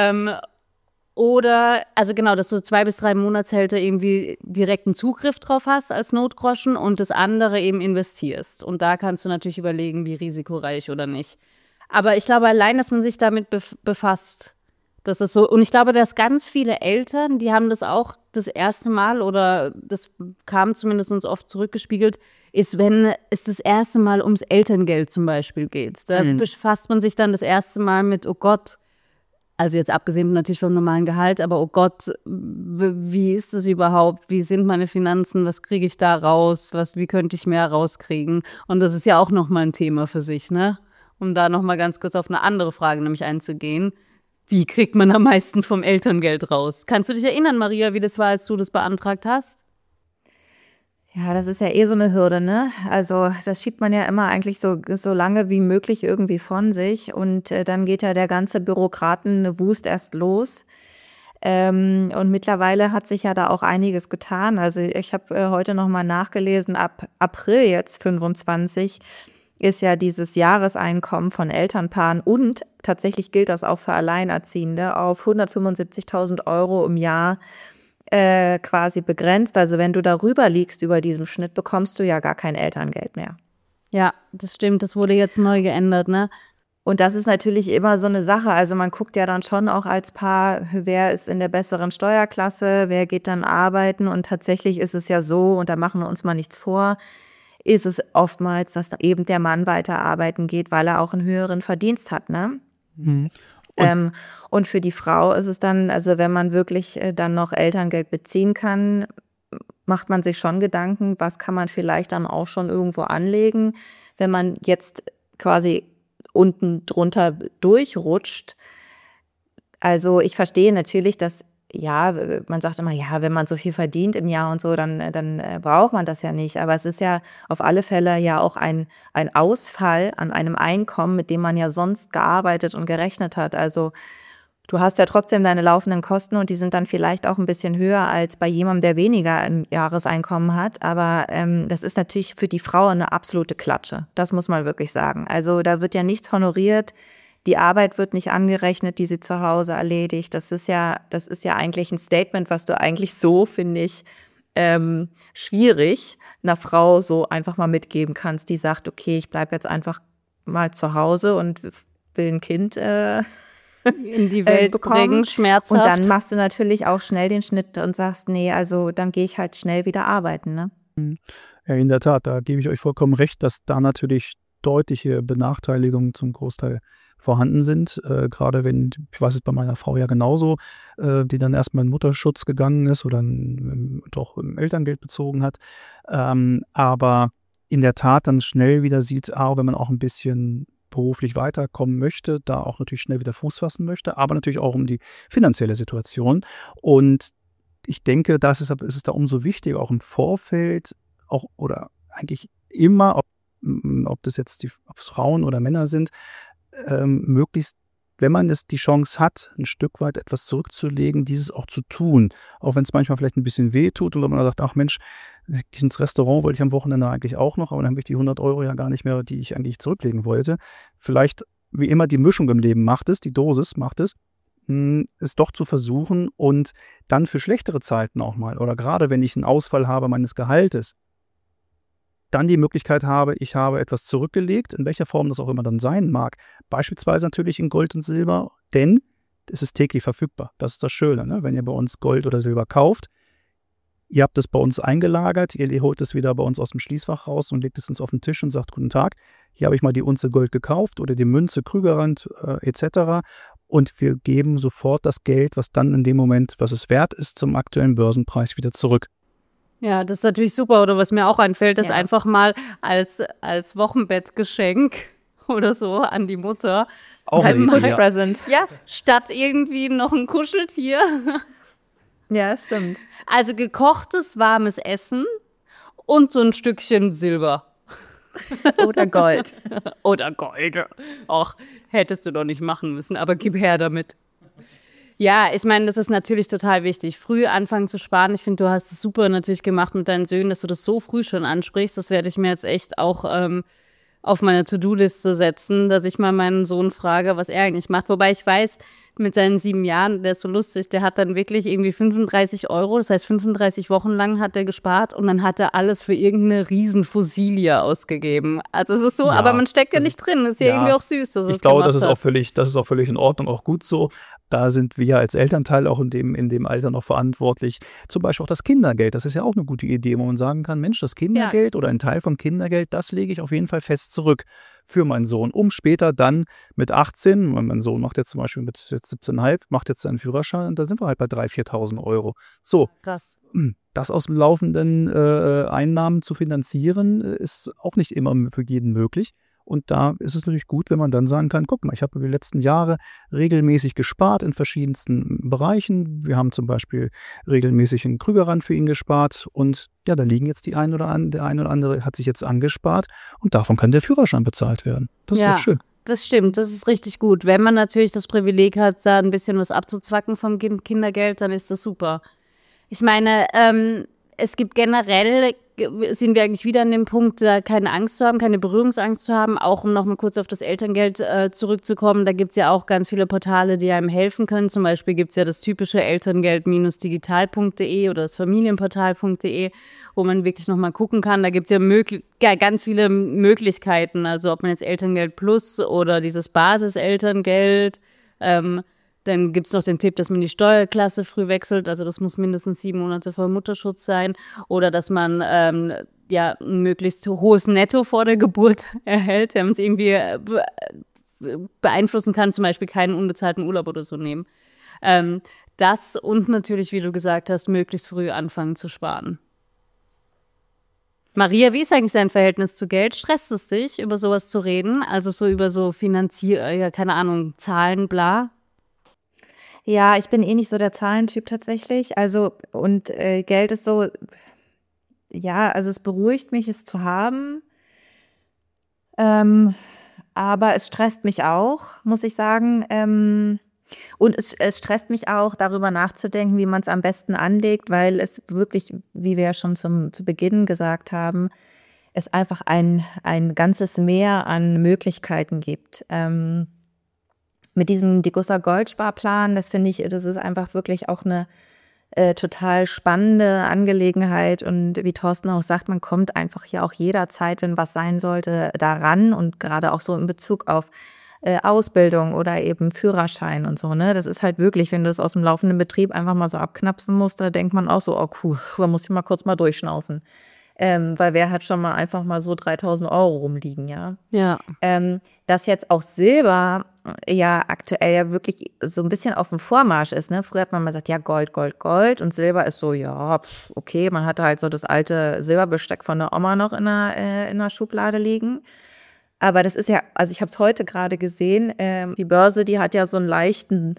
[SPEAKER 3] Oder, also genau, dass du 2 bis 3 Monatshälter irgendwie direkten Zugriff drauf hast als Notgroschen und das andere eben investierst. Und da kannst du natürlich überlegen, wie risikoreich oder nicht. Aber ich glaube, allein, dass man sich damit befasst, das ist so. Und ich glaube, dass ganz viele Eltern, die haben das auch das erste Mal oder das kam zumindest uns oft zurückgespiegelt, ist, wenn es das erste Mal ums Elterngeld zum Beispiel geht. Da befasst man sich dann das erste Mal mit, oh Gott, also jetzt abgesehen natürlich vom normalen Gehalt, aber oh Gott, wie ist es überhaupt? Wie sind meine Finanzen? Was kriege ich da raus? Wie könnte ich mehr rauskriegen? Und das ist ja auch nochmal ein Thema für sich, ne? Um da nochmal ganz kurz auf eine andere Frage nämlich einzugehen. Wie kriegt man am meisten vom Elterngeld raus? Kannst du dich erinnern, Maria, wie das war, als du das beantragt hast?
[SPEAKER 4] Ja, das ist ja so eine Hürde, ne? Also das schiebt man ja immer eigentlich so lange wie möglich irgendwie von sich und dann geht ja der ganze Bürokratenwust erst los. Und mittlerweile hat sich ja da auch einiges getan. Also ich habe heute nochmal nachgelesen, ab April jetzt 25 ist ja dieses Jahreseinkommen von Elternpaaren und tatsächlich gilt das auch für Alleinerziehende auf 175.000 Euro im Jahr quasi begrenzt. Also wenn du darüber liegst über diesem Schnitt, bekommst du ja gar kein Elterngeld mehr.
[SPEAKER 3] Ja, das stimmt. Das wurde jetzt neu geändert, ne?
[SPEAKER 4] Und das ist natürlich immer so eine Sache. Also man guckt ja dann schon auch als Paar, wer ist in der besseren Steuerklasse, wer geht dann arbeiten. Und tatsächlich ist es ja so, und da machen wir uns mal nichts vor, ist es oftmals, dass eben der Mann weiter arbeiten geht, weil er auch einen höheren Verdienst hat, ne?
[SPEAKER 2] Mhm.
[SPEAKER 4] Und für die Frau ist es dann, also wenn man wirklich dann noch Elterngeld beziehen kann, macht man sich schon Gedanken, was kann man vielleicht dann auch schon irgendwo anlegen, wenn man jetzt quasi unten drunter durchrutscht. Also ich verstehe natürlich, dass, ja, man sagt immer, ja, wenn man so viel verdient im Jahr und so, dann braucht man das ja nicht. Aber es ist ja auf alle Fälle ja auch ein Ausfall an einem Einkommen, mit dem man ja sonst gearbeitet und gerechnet hat. Also du hast ja trotzdem deine laufenden Kosten und die sind dann vielleicht auch ein bisschen höher als bei jemandem, der weniger ein Jahreseinkommen hat. Aber das ist natürlich für die Frau eine absolute Klatsche. Das muss man wirklich sagen. Also da wird ja nichts honoriert. Die Arbeit wird nicht angerechnet, die sie zu Hause erledigt. Das ist ja eigentlich ein Statement, was du eigentlich so, finde ich, schwierig einer Frau so einfach mal mitgeben kannst, die sagt, okay, ich bleibe jetzt einfach mal zu Hause und will ein Kind
[SPEAKER 3] in die Welt bringen, schmerzhaft.
[SPEAKER 4] Und dann machst du natürlich auch schnell den Schnitt und sagst, nee, also dann gehe ich halt schnell wieder arbeiten, ne?
[SPEAKER 2] Ja, in der Tat, da gebe ich euch vollkommen recht, dass da natürlich deutliche Benachteiligungen zum Großteil vorhanden sind. Gerade wenn, ich weiß es bei meiner Frau ja genauso, die dann erstmal in Mutterschutz gegangen ist oder doch Elterngeld bezogen hat. Aber in der Tat dann schnell wieder sieht, wenn man auch ein bisschen beruflich weiterkommen möchte, da auch natürlich schnell wieder Fuß fassen möchte, aber natürlich auch um die finanzielle Situation. Und ich denke, ist es da umso wichtiger, auch im Vorfeld, auch oder eigentlich immer, ob das jetzt ob es Frauen oder Männer sind, möglichst, wenn man die Chance hat, ein Stück weit etwas zurückzulegen, dieses auch zu tun. Auch wenn es manchmal vielleicht ein bisschen weh tut oder man sagt, ach Mensch, ins Restaurant wollte ich am Wochenende eigentlich auch noch, aber dann habe ich die 100 € ja gar nicht mehr, die ich eigentlich zurücklegen wollte. Vielleicht, wie immer die Mischung im Leben macht es, die Dosis macht es, es doch zu versuchen und dann für schlechtere Zeiten auch mal, oder gerade wenn ich einen Ausfall habe meines Gehaltes, dann die Möglichkeit habe, ich habe etwas zurückgelegt, in welcher Form das auch immer dann sein mag. Beispielsweise natürlich in Gold und Silber, denn es ist täglich verfügbar. Das ist das Schöne, ne? Wenn ihr bei uns Gold oder Silber kauft, ihr habt es bei uns eingelagert, ihr holt es wieder bei uns aus dem Schließfach raus und legt es uns auf den Tisch und sagt, guten Tag, hier habe ich mal die Unze Gold gekauft oder die Münze Krügerrand etc. Und wir geben sofort das Geld, was dann in dem Moment, was es wert ist, zum aktuellen Börsenpreis wieder zurück.
[SPEAKER 3] Ja, das ist natürlich super. Oder was mir auch einfällt, ist einfach mal als Wochenbettgeschenk oder so an die Mutter.
[SPEAKER 2] Auch
[SPEAKER 4] Als
[SPEAKER 2] eine Idee,
[SPEAKER 4] Present.
[SPEAKER 3] Ja, statt irgendwie noch ein Kuscheltier.
[SPEAKER 4] Ja, stimmt.
[SPEAKER 3] Also gekochtes, warmes Essen und so ein Stückchen Silber.
[SPEAKER 4] Oder Gold.
[SPEAKER 3] Oder Gold. Och, hättest du doch nicht machen müssen, aber gib her damit. Ja, ich meine, das ist natürlich total wichtig. Früh anfangen zu sparen. Ich finde, du hast es super natürlich gemacht mit deinen Söhnen, dass du das so früh schon ansprichst. Das werde ich mir jetzt echt auch auf meine To-Do-Liste setzen, dass ich mal meinen Sohn frage, was er eigentlich macht. Wobei ich weiß, mit seinen 7 Jahren, der ist so lustig, der hat dann wirklich irgendwie 35 €, das heißt 35 Wochen lang hat er gespart und dann hat er alles für irgendeine riesen Fossilie ausgegeben. Also es ist so, aber man steckt ja nicht drin, das ist ja irgendwie auch süß, dass
[SPEAKER 2] ich glaube, das ist auch völlig in Ordnung, auch gut so. Da sind wir als Elternteil auch in dem Alter noch verantwortlich. Zum Beispiel auch das Kindergeld, das ist ja auch eine gute Idee, wo man sagen kann, Mensch, das Kindergeld oder ein Teil vom Kindergeld, das lege ich auf jeden Fall fest zurück für meinen Sohn, um später dann mit 18, mein Sohn macht jetzt zum Beispiel mit 17,5, macht jetzt seinen Führerschein und da sind wir halt bei 3.000, 4.000 €. So,
[SPEAKER 3] krass.
[SPEAKER 2] Das aus laufenden Einnahmen zu finanzieren, ist auch nicht immer für jeden möglich. Und da ist es natürlich gut, wenn man dann sagen kann, guck mal, ich habe über die letzten Jahre regelmäßig gespart in verschiedensten Bereichen. Wir haben zum Beispiel regelmäßig einen Krügerrand für ihn gespart und ja, da liegen jetzt der ein oder andere hat sich jetzt angespart und davon kann der Führerschein bezahlt werden. Das ist doch schön.
[SPEAKER 3] Das stimmt, das ist richtig gut. Wenn man natürlich das Privileg hat, da ein bisschen was abzuzwacken vom Kindergeld, dann ist das super. Ich meine, es gibt generell, sind wir eigentlich wieder an dem Punkt, da keine Angst zu haben, keine Berührungsangst zu haben, auch um nochmal kurz auf das Elterngeld zurückzukommen. Da gibt es ja auch ganz viele Portale, die einem helfen können. Zum Beispiel gibt es ja das typische Elterngeld-digital.de oder das Familienportal.de, wo man wirklich nochmal gucken kann. Da gibt es ja ganz viele Möglichkeiten, also ob man jetzt Elterngeld Plus oder dieses Basis-Elterngeld, dann gibt es noch den Tipp, dass man die Steuerklasse früh wechselt, also das muss mindestens 7 Monate vor Mutterschutz sein, oder dass man ein möglichst hohes Netto vor der Geburt erhält, wenn man es irgendwie beeinflussen kann, zum Beispiel keinen unbezahlten Urlaub oder so nehmen. Das und natürlich, wie du gesagt hast, möglichst früh anfangen zu sparen. Maria, wie ist eigentlich dein Verhältnis zu Geld? Stresst es dich, über sowas zu reden? Also so über so keine Ahnung, Zahlen, bla?
[SPEAKER 4] Ja, ich bin eh nicht so der Zahlentyp tatsächlich. Also, und Geld ist so, ja, also es beruhigt mich, es zu haben. Aber es stresst mich auch, muss ich sagen. Und es stresst mich auch, darüber nachzudenken, wie man es am besten anlegt, weil es wirklich, wie wir ja schon zu Beginn gesagt haben, es einfach ein ganzes Meer an Möglichkeiten gibt. Mit diesem Degussa Goldsparplan, das finde ich, das ist einfach wirklich auch eine total spannende Angelegenheit. Und wie Thorsten auch sagt, man kommt einfach hier auch jederzeit, wenn was sein sollte, daran. Und gerade auch so in Bezug auf Ausbildung oder eben Führerschein und so, ne? Das ist halt wirklich, wenn du das aus dem laufenden Betrieb einfach mal so abknapsen musst, da denkt man auch so, oh cool, da muss ich mal kurz mal durchschnaufen. Weil wer hat schon mal einfach mal so 3.000 € rumliegen, ja?
[SPEAKER 3] Ja.
[SPEAKER 4] Dass jetzt auch Silber ja aktuell ja wirklich so ein bisschen auf dem Vormarsch ist. Ne? Früher hat man mal gesagt, ja, Gold, Gold, Gold. Und Silber ist so, ja, okay, man hatte halt so das alte Silberbesteck von der Oma noch in der Schublade liegen. Aber das ist ja, also ich habe es heute gerade gesehen, die Börse, die hat ja so einen leichten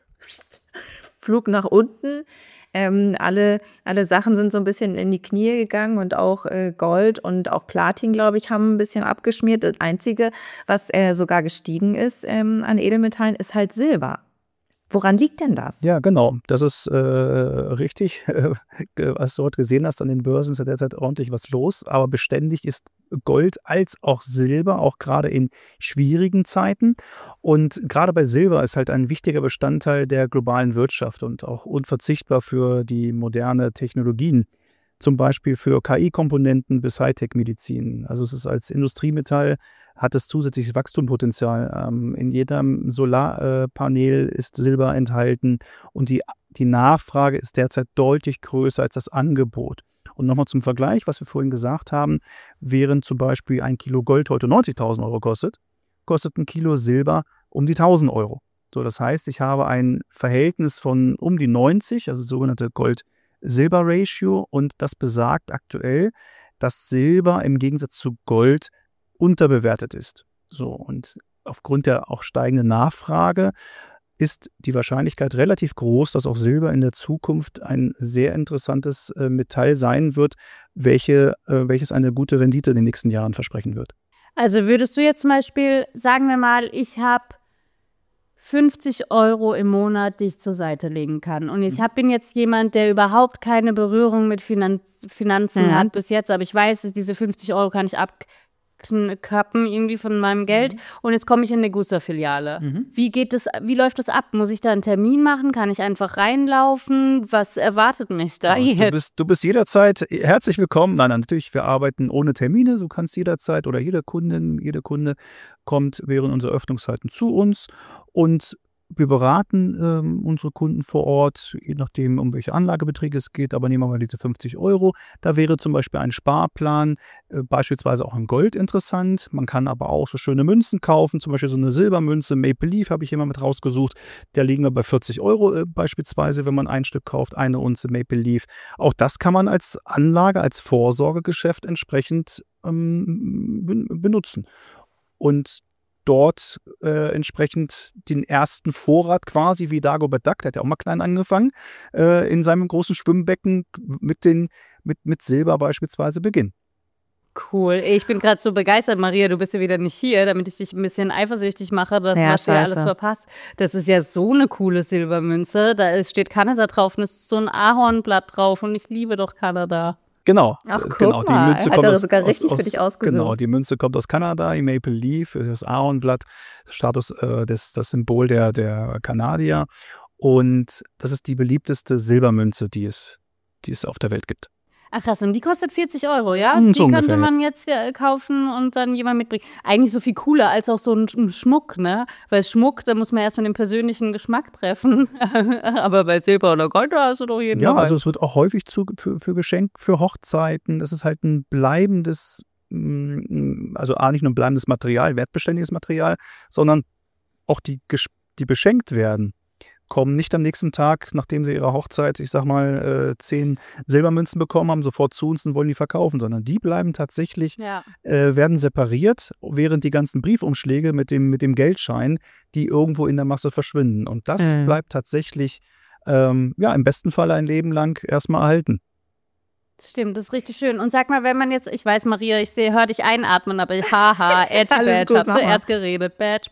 [SPEAKER 4] Flug nach unten. Alle Sachen sind so ein bisschen in die Knie gegangen und auch Gold und auch Platin, glaube ich, haben ein bisschen abgeschmiert. Das Einzige, was sogar gestiegen ist an Edelmetallen, ist halt Silber. Woran liegt denn das?
[SPEAKER 2] Ja, genau. Das ist richtig. Was du heute gesehen hast an den Börsen, ist ja derzeit ordentlich was los. Aber beständig ist Gold als auch Silber, auch gerade in schwierigen Zeiten. Und gerade bei Silber ist halt ein wichtiger Bestandteil der globalen Wirtschaft und auch unverzichtbar für die moderne Technologien. Zum Beispiel für KI-Komponenten bis Hightech-Medizin. Also es ist als Industriemetall, hat es zusätzliches Wachstumspotenzial. In jedem Solarpanel ist Silber enthalten und die Nachfrage ist derzeit deutlich größer als das Angebot. Und nochmal zum Vergleich, was wir vorhin gesagt haben, während zum Beispiel ein Kilo Gold heute 90.000 Euro kostet ein Kilo Silber um die 1.000 Euro. So, das heißt, ich habe ein Verhältnis von um die 90, also sogenannte Gold-Silber-Ratio, und das besagt aktuell, dass Silber im Gegensatz zu Gold unterbewertet ist. So, und aufgrund der auch steigenden Nachfrage ist die Wahrscheinlichkeit relativ groß, dass auch Silber in der Zukunft ein sehr interessantes Metall sein wird, welches eine gute Rendite in den nächsten Jahren versprechen wird.
[SPEAKER 3] Also würdest du jetzt zum Beispiel, sagen wir mal, ich habe 50 Euro im Monat, die ich zur Seite legen kann. Und ich bin jetzt jemand, der überhaupt keine Berührung mit Finanzen hat bis jetzt, aber ich weiß, diese 50 Euro kann ich abkappen irgendwie von meinem Geld. Und jetzt komme ich in eine Degussa-Filiale. Wie läuft das ab? Muss ich da einen Termin machen? Kann ich einfach reinlaufen? Was erwartet mich da jetzt?
[SPEAKER 2] Du bist jederzeit herzlich willkommen. Nein, natürlich, wir arbeiten ohne Termine. Du kannst jederzeit oder jede Kunde kommt während unserer Öffnungszeiten zu uns und wir beraten unsere Kunden vor Ort, je nachdem, um welche Anlagebeträge es geht, aber nehmen wir mal diese 50 Euro. Da wäre zum Beispiel ein Sparplan, beispielsweise auch in Gold interessant. Man kann aber auch so schöne Münzen kaufen, zum Beispiel so eine Silbermünze, Maple Leaf habe ich immer mit rausgesucht. Da liegen wir bei 40 Euro beispielsweise, wenn man ein Stück kauft, eine Unze Maple Leaf. Auch das kann man als Anlage, als Vorsorgegeschäft entsprechend benutzen. Und dort entsprechend den ersten Vorrat quasi wie Dagobert Duck, der hat ja auch mal klein angefangen, in seinem großen Schwimmbecken mit Silber beispielsweise beginnen.
[SPEAKER 3] Cool. Ich bin gerade so begeistert, Maria, du bist ja wieder nicht hier, damit ich dich ein bisschen eifersüchtig mache, dass was du ja alles verpasst. Das ist ja so eine coole Silbermünze. Da steht Kanada drauf und es ist so ein Ahornblatt drauf und ich liebe doch Kanada.
[SPEAKER 2] Genau.
[SPEAKER 4] Ach, guck
[SPEAKER 2] genau. Die
[SPEAKER 4] mal.
[SPEAKER 2] Münze
[SPEAKER 4] Hat
[SPEAKER 2] kommt
[SPEAKER 4] er
[SPEAKER 2] aus,
[SPEAKER 4] sogar richtig
[SPEAKER 2] aus,
[SPEAKER 4] für dich ausgesucht.
[SPEAKER 2] Genau, die Münze kommt aus Kanada, die Maple Leaf, das Ahornblatt, Status, das Symbol der Kanadier. Und das ist die beliebteste Silbermünze, die es auf der Welt gibt.
[SPEAKER 3] Ach krass, und die kostet 40 Euro, ja?
[SPEAKER 2] So
[SPEAKER 3] die
[SPEAKER 2] ungefähr,
[SPEAKER 3] könnte man jetzt kaufen und dann jemand mitbringen. Eigentlich so viel cooler als auch so ein Schmuck, ne? Weil Schmuck, da muss man erstmal den persönlichen Geschmack treffen. Aber bei Silber oder Gold, da hast du doch jeden dabei.
[SPEAKER 2] Also es wird auch häufig für Geschenk, für Hochzeiten. Das ist halt ein bleibendes, also nicht nur ein bleibendes Material, wertbeständiges Material, sondern auch die beschenkt werden, kommen nicht am nächsten Tag, nachdem sie ihre Hochzeit, 10 Silbermünzen bekommen haben, sofort zu uns und wollen die verkaufen, sondern die bleiben tatsächlich, werden separiert, während die ganzen Briefumschläge mit dem Geldschein, die irgendwo in der Masse verschwinden. Und das bleibt tatsächlich, im besten Fall ein Leben lang erstmal erhalten.
[SPEAKER 3] Stimmt, das ist richtig schön. Und sag mal, wenn man jetzt, ich weiß, Maria, höre dich einatmen, aber haha, Edge Badge, hab zuerst geredet, Badge.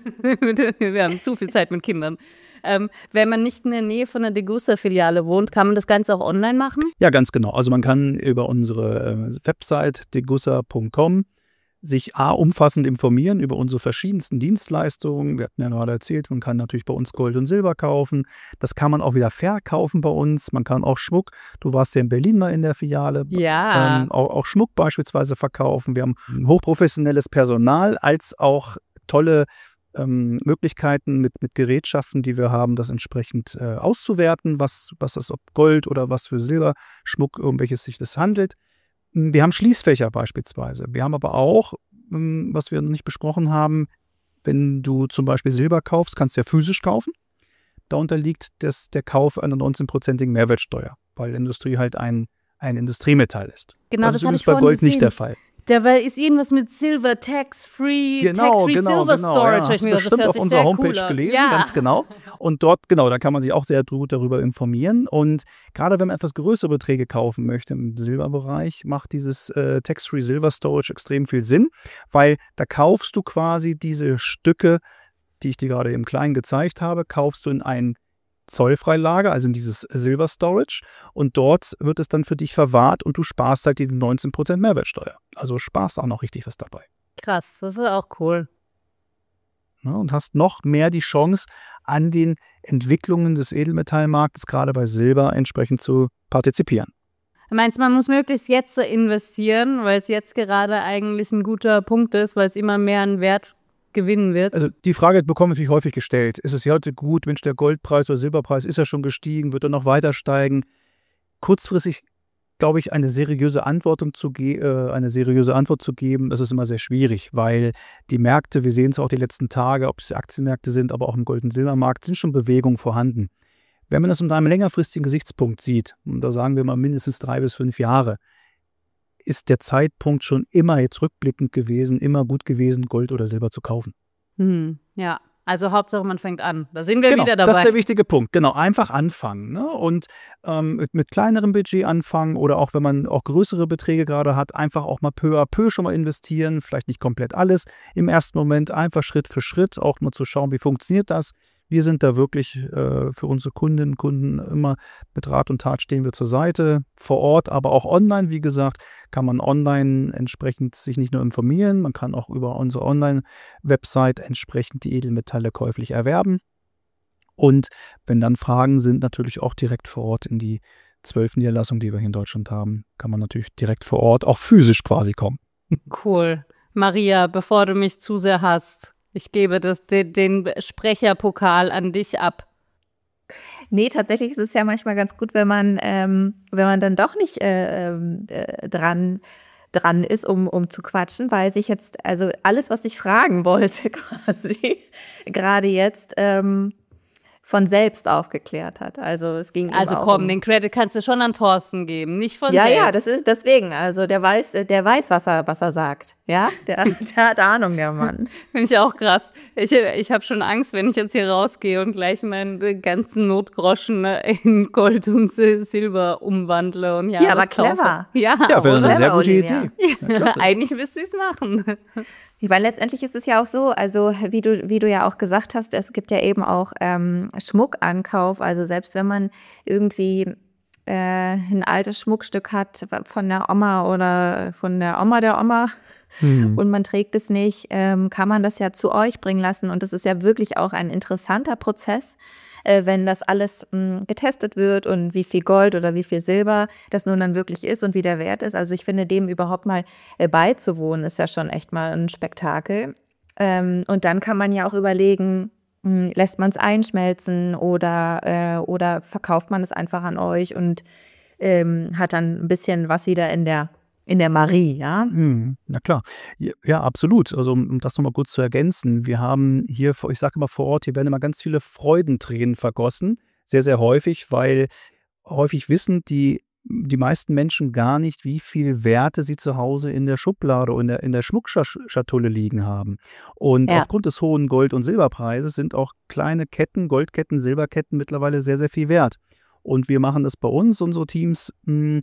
[SPEAKER 3] Wir haben zu viel Zeit mit Kindern. Wenn man nicht in der Nähe von einer Degussa-Filiale wohnt, kann man das Ganze auch online machen?
[SPEAKER 2] Ja, ganz genau. Also man kann über unsere Website degussa.com sich umfassend informieren über unsere verschiedensten Dienstleistungen. Wir hatten ja gerade erzählt, man kann natürlich bei uns Gold und Silber kaufen. Das kann man auch wieder verkaufen bei uns. Man kann auch Schmuck, du warst ja in Berlin mal in der Filiale, auch Schmuck beispielsweise verkaufen. Wir haben hochprofessionelles Personal als auch tolle Möglichkeiten mit Gerätschaften, die wir haben, das entsprechend auszuwerten, was das, ob Gold oder was für Silberschmuck, welches sich das handelt. Wir haben Schließfächer beispielsweise. Wir haben aber auch, was wir noch nicht besprochen haben, wenn du zum Beispiel Silber kaufst, kannst du ja physisch kaufen. Da unterliegt der Kauf einer 19%igen Mehrwertsteuer, weil Industrie halt ein Industriemetall ist.
[SPEAKER 3] Genau,
[SPEAKER 2] das ist übrigens bei Gold nicht der Fall.
[SPEAKER 3] Da ist irgendwas mit Silver, Tax-Free, Tax-Free Silver Storage.
[SPEAKER 2] Ja, hast du bestimmt auf unserer Homepage gelesen, ganz genau. Und dort, da kann man sich auch sehr gut darüber informieren. Und gerade wenn man etwas größere Beträge kaufen möchte im Silberbereich, macht dieses Tax-Free Silver Storage extrem viel Sinn, weil da kaufst du quasi diese Stücke, die ich dir gerade im Kleinen gezeigt habe, kaufst du in ein Zollfreilager, also in dieses Silver Storage, und dort wird es dann für dich verwahrt und du sparst halt diesen 19% Mehrwertsteuer. Also sparst auch noch richtig was dabei.
[SPEAKER 3] Krass, das ist auch cool.
[SPEAKER 2] Ja, und hast noch mehr die Chance, an den Entwicklungen des Edelmetallmarktes, gerade bei Silber, entsprechend zu partizipieren.
[SPEAKER 3] Du meinst, man muss möglichst jetzt investieren, weil es jetzt gerade eigentlich ein guter Punkt ist, weil es immer mehr an Wert gewinnen wird?
[SPEAKER 2] Also die Frage bekomme ich natürlich häufig gestellt. Ist es ja heute gut? Mensch, der Goldpreis oder Silberpreis ist ja schon gestiegen, wird er noch weiter steigen? Kurzfristig, glaube ich, eine seriöse Antwort zu geben, das ist immer sehr schwierig, weil die Märkte, wir sehen es auch die letzten Tage, ob es Aktienmärkte sind, aber auch im Gold- und Silbermarkt, sind schon Bewegungen vorhanden. Wenn man das unter einem längerfristigen Gesichtspunkt sieht, und da sagen wir mal mindestens 3 bis 5 Jahre, ist der Zeitpunkt schon immer jetzt rückblickend gewesen, immer gut gewesen, Gold oder Silber zu kaufen.
[SPEAKER 3] Ja, also Hauptsache man fängt an. Da sind wir wieder dabei.
[SPEAKER 2] Das ist der wichtige Punkt. Genau, einfach anfangen. Ne? Und mit kleinerem Budget anfangen oder auch wenn man auch größere Beträge gerade hat, einfach auch mal peu à peu schon mal investieren. Vielleicht nicht komplett alles im ersten Moment, einfach Schritt für Schritt auch mal zu schauen, wie funktioniert das. Wir sind da wirklich für unsere Kundinnen und Kunden immer mit Rat und Tat stehen wir zur Seite, vor Ort, aber auch online. Wie gesagt, kann man online entsprechend sich nicht nur informieren, man kann auch über unsere Online-Website entsprechend die Edelmetalle käuflich erwerben. Und wenn dann Fragen sind, natürlich auch direkt vor Ort in die 12 Niederlassungen, die wir hier in Deutschland haben, kann man natürlich direkt vor Ort auch physisch quasi kommen.
[SPEAKER 3] Cool. Maria, bevor du mich zu sehr hasst, ich gebe den Sprecherpokal an dich ab.
[SPEAKER 4] Nee, tatsächlich ist es ja manchmal ganz gut, wenn man dann doch nicht dran ist, um zu quatschen, weil sich jetzt, also alles, was ich fragen wollte quasi, gerade jetzt von selbst aufgeklärt hat. Also es ging
[SPEAKER 3] Also komm, den Credit kannst du schon an Thorsten geben, nicht von selbst.
[SPEAKER 4] Ja, das ist deswegen. Also der weiß, was er sagt. Ja, der hat Ahnung, der Mann.
[SPEAKER 3] Finde ich auch krass. Ich habe schon Angst, wenn ich jetzt hier rausgehe und gleich meinen ganzen Notgroschen in Gold und Silber umwandle und
[SPEAKER 4] ja aber clever.
[SPEAKER 3] Ja,
[SPEAKER 2] wäre eine sehr gute Idee.
[SPEAKER 3] Ja, eigentlich müsste ich es machen.
[SPEAKER 4] Weil letztendlich ist es ja auch so, also wie du ja auch gesagt hast, es gibt ja eben auch Schmuckankauf. Also selbst wenn man irgendwie ein altes Schmuckstück hat von der Oma oder von der Oma und man trägt es nicht, kann man das ja zu euch bringen lassen. Und das ist ja wirklich auch ein interessanter Prozess, wenn das alles getestet wird und wie viel Gold oder wie viel Silber das nun dann wirklich ist und wie der Wert ist. Also ich finde, dem überhaupt mal beizuwohnen, ist ja schon echt mal ein Spektakel. Und dann kann man ja auch überlegen, lässt man es einschmelzen oder verkauft man es einfach an euch und hat dann ein bisschen was wieder in der Marie, ja?
[SPEAKER 2] Na klar. Ja, absolut. Also um das nochmal kurz zu ergänzen, wir haben hier, ich sage immer vor Ort, hier werden immer ganz viele Freudentränen vergossen, sehr, sehr häufig, weil häufig wissen die meisten Menschen gar nicht, wie viel Werte sie zu Hause in der Schublade und in der Schmuckschatulle liegen haben. Und aufgrund des hohen Gold- und Silberpreises sind auch kleine Ketten, Goldketten, Silberketten mittlerweile sehr, sehr viel wert. Und wir machen das bei uns, unsere Teams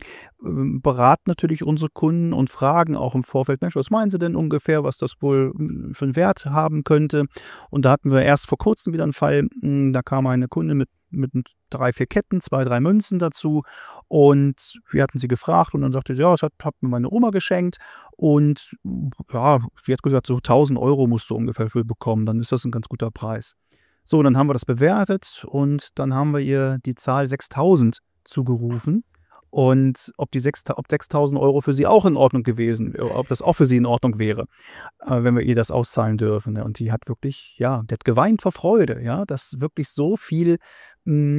[SPEAKER 2] beraten natürlich unsere Kunden und fragen auch im Vorfeld, Mensch, was meinen Sie denn ungefähr, was das wohl für einen Wert haben könnte? Und da hatten wir erst vor kurzem wieder einen Fall, da kam eine Kundin mit 3, 4 Ketten, 2, 3 Münzen dazu und wir hatten sie gefragt und dann sagte sie, ja, das hat mir meine Oma geschenkt und ja, sie hat gesagt, so 1.000 € musst du ungefähr für bekommen, dann ist das ein ganz guter Preis. So, dann haben wir das bewertet und dann haben wir ihr die Zahl 6.000 zugerufen. Und ob 6.000 € für sie auch in Ordnung gewesen wäre, ob das auch für sie in Ordnung wäre, wenn wir ihr das auszahlen dürfen. Und die hat wirklich, die hat geweint vor Freude, ja, dass wirklich so viel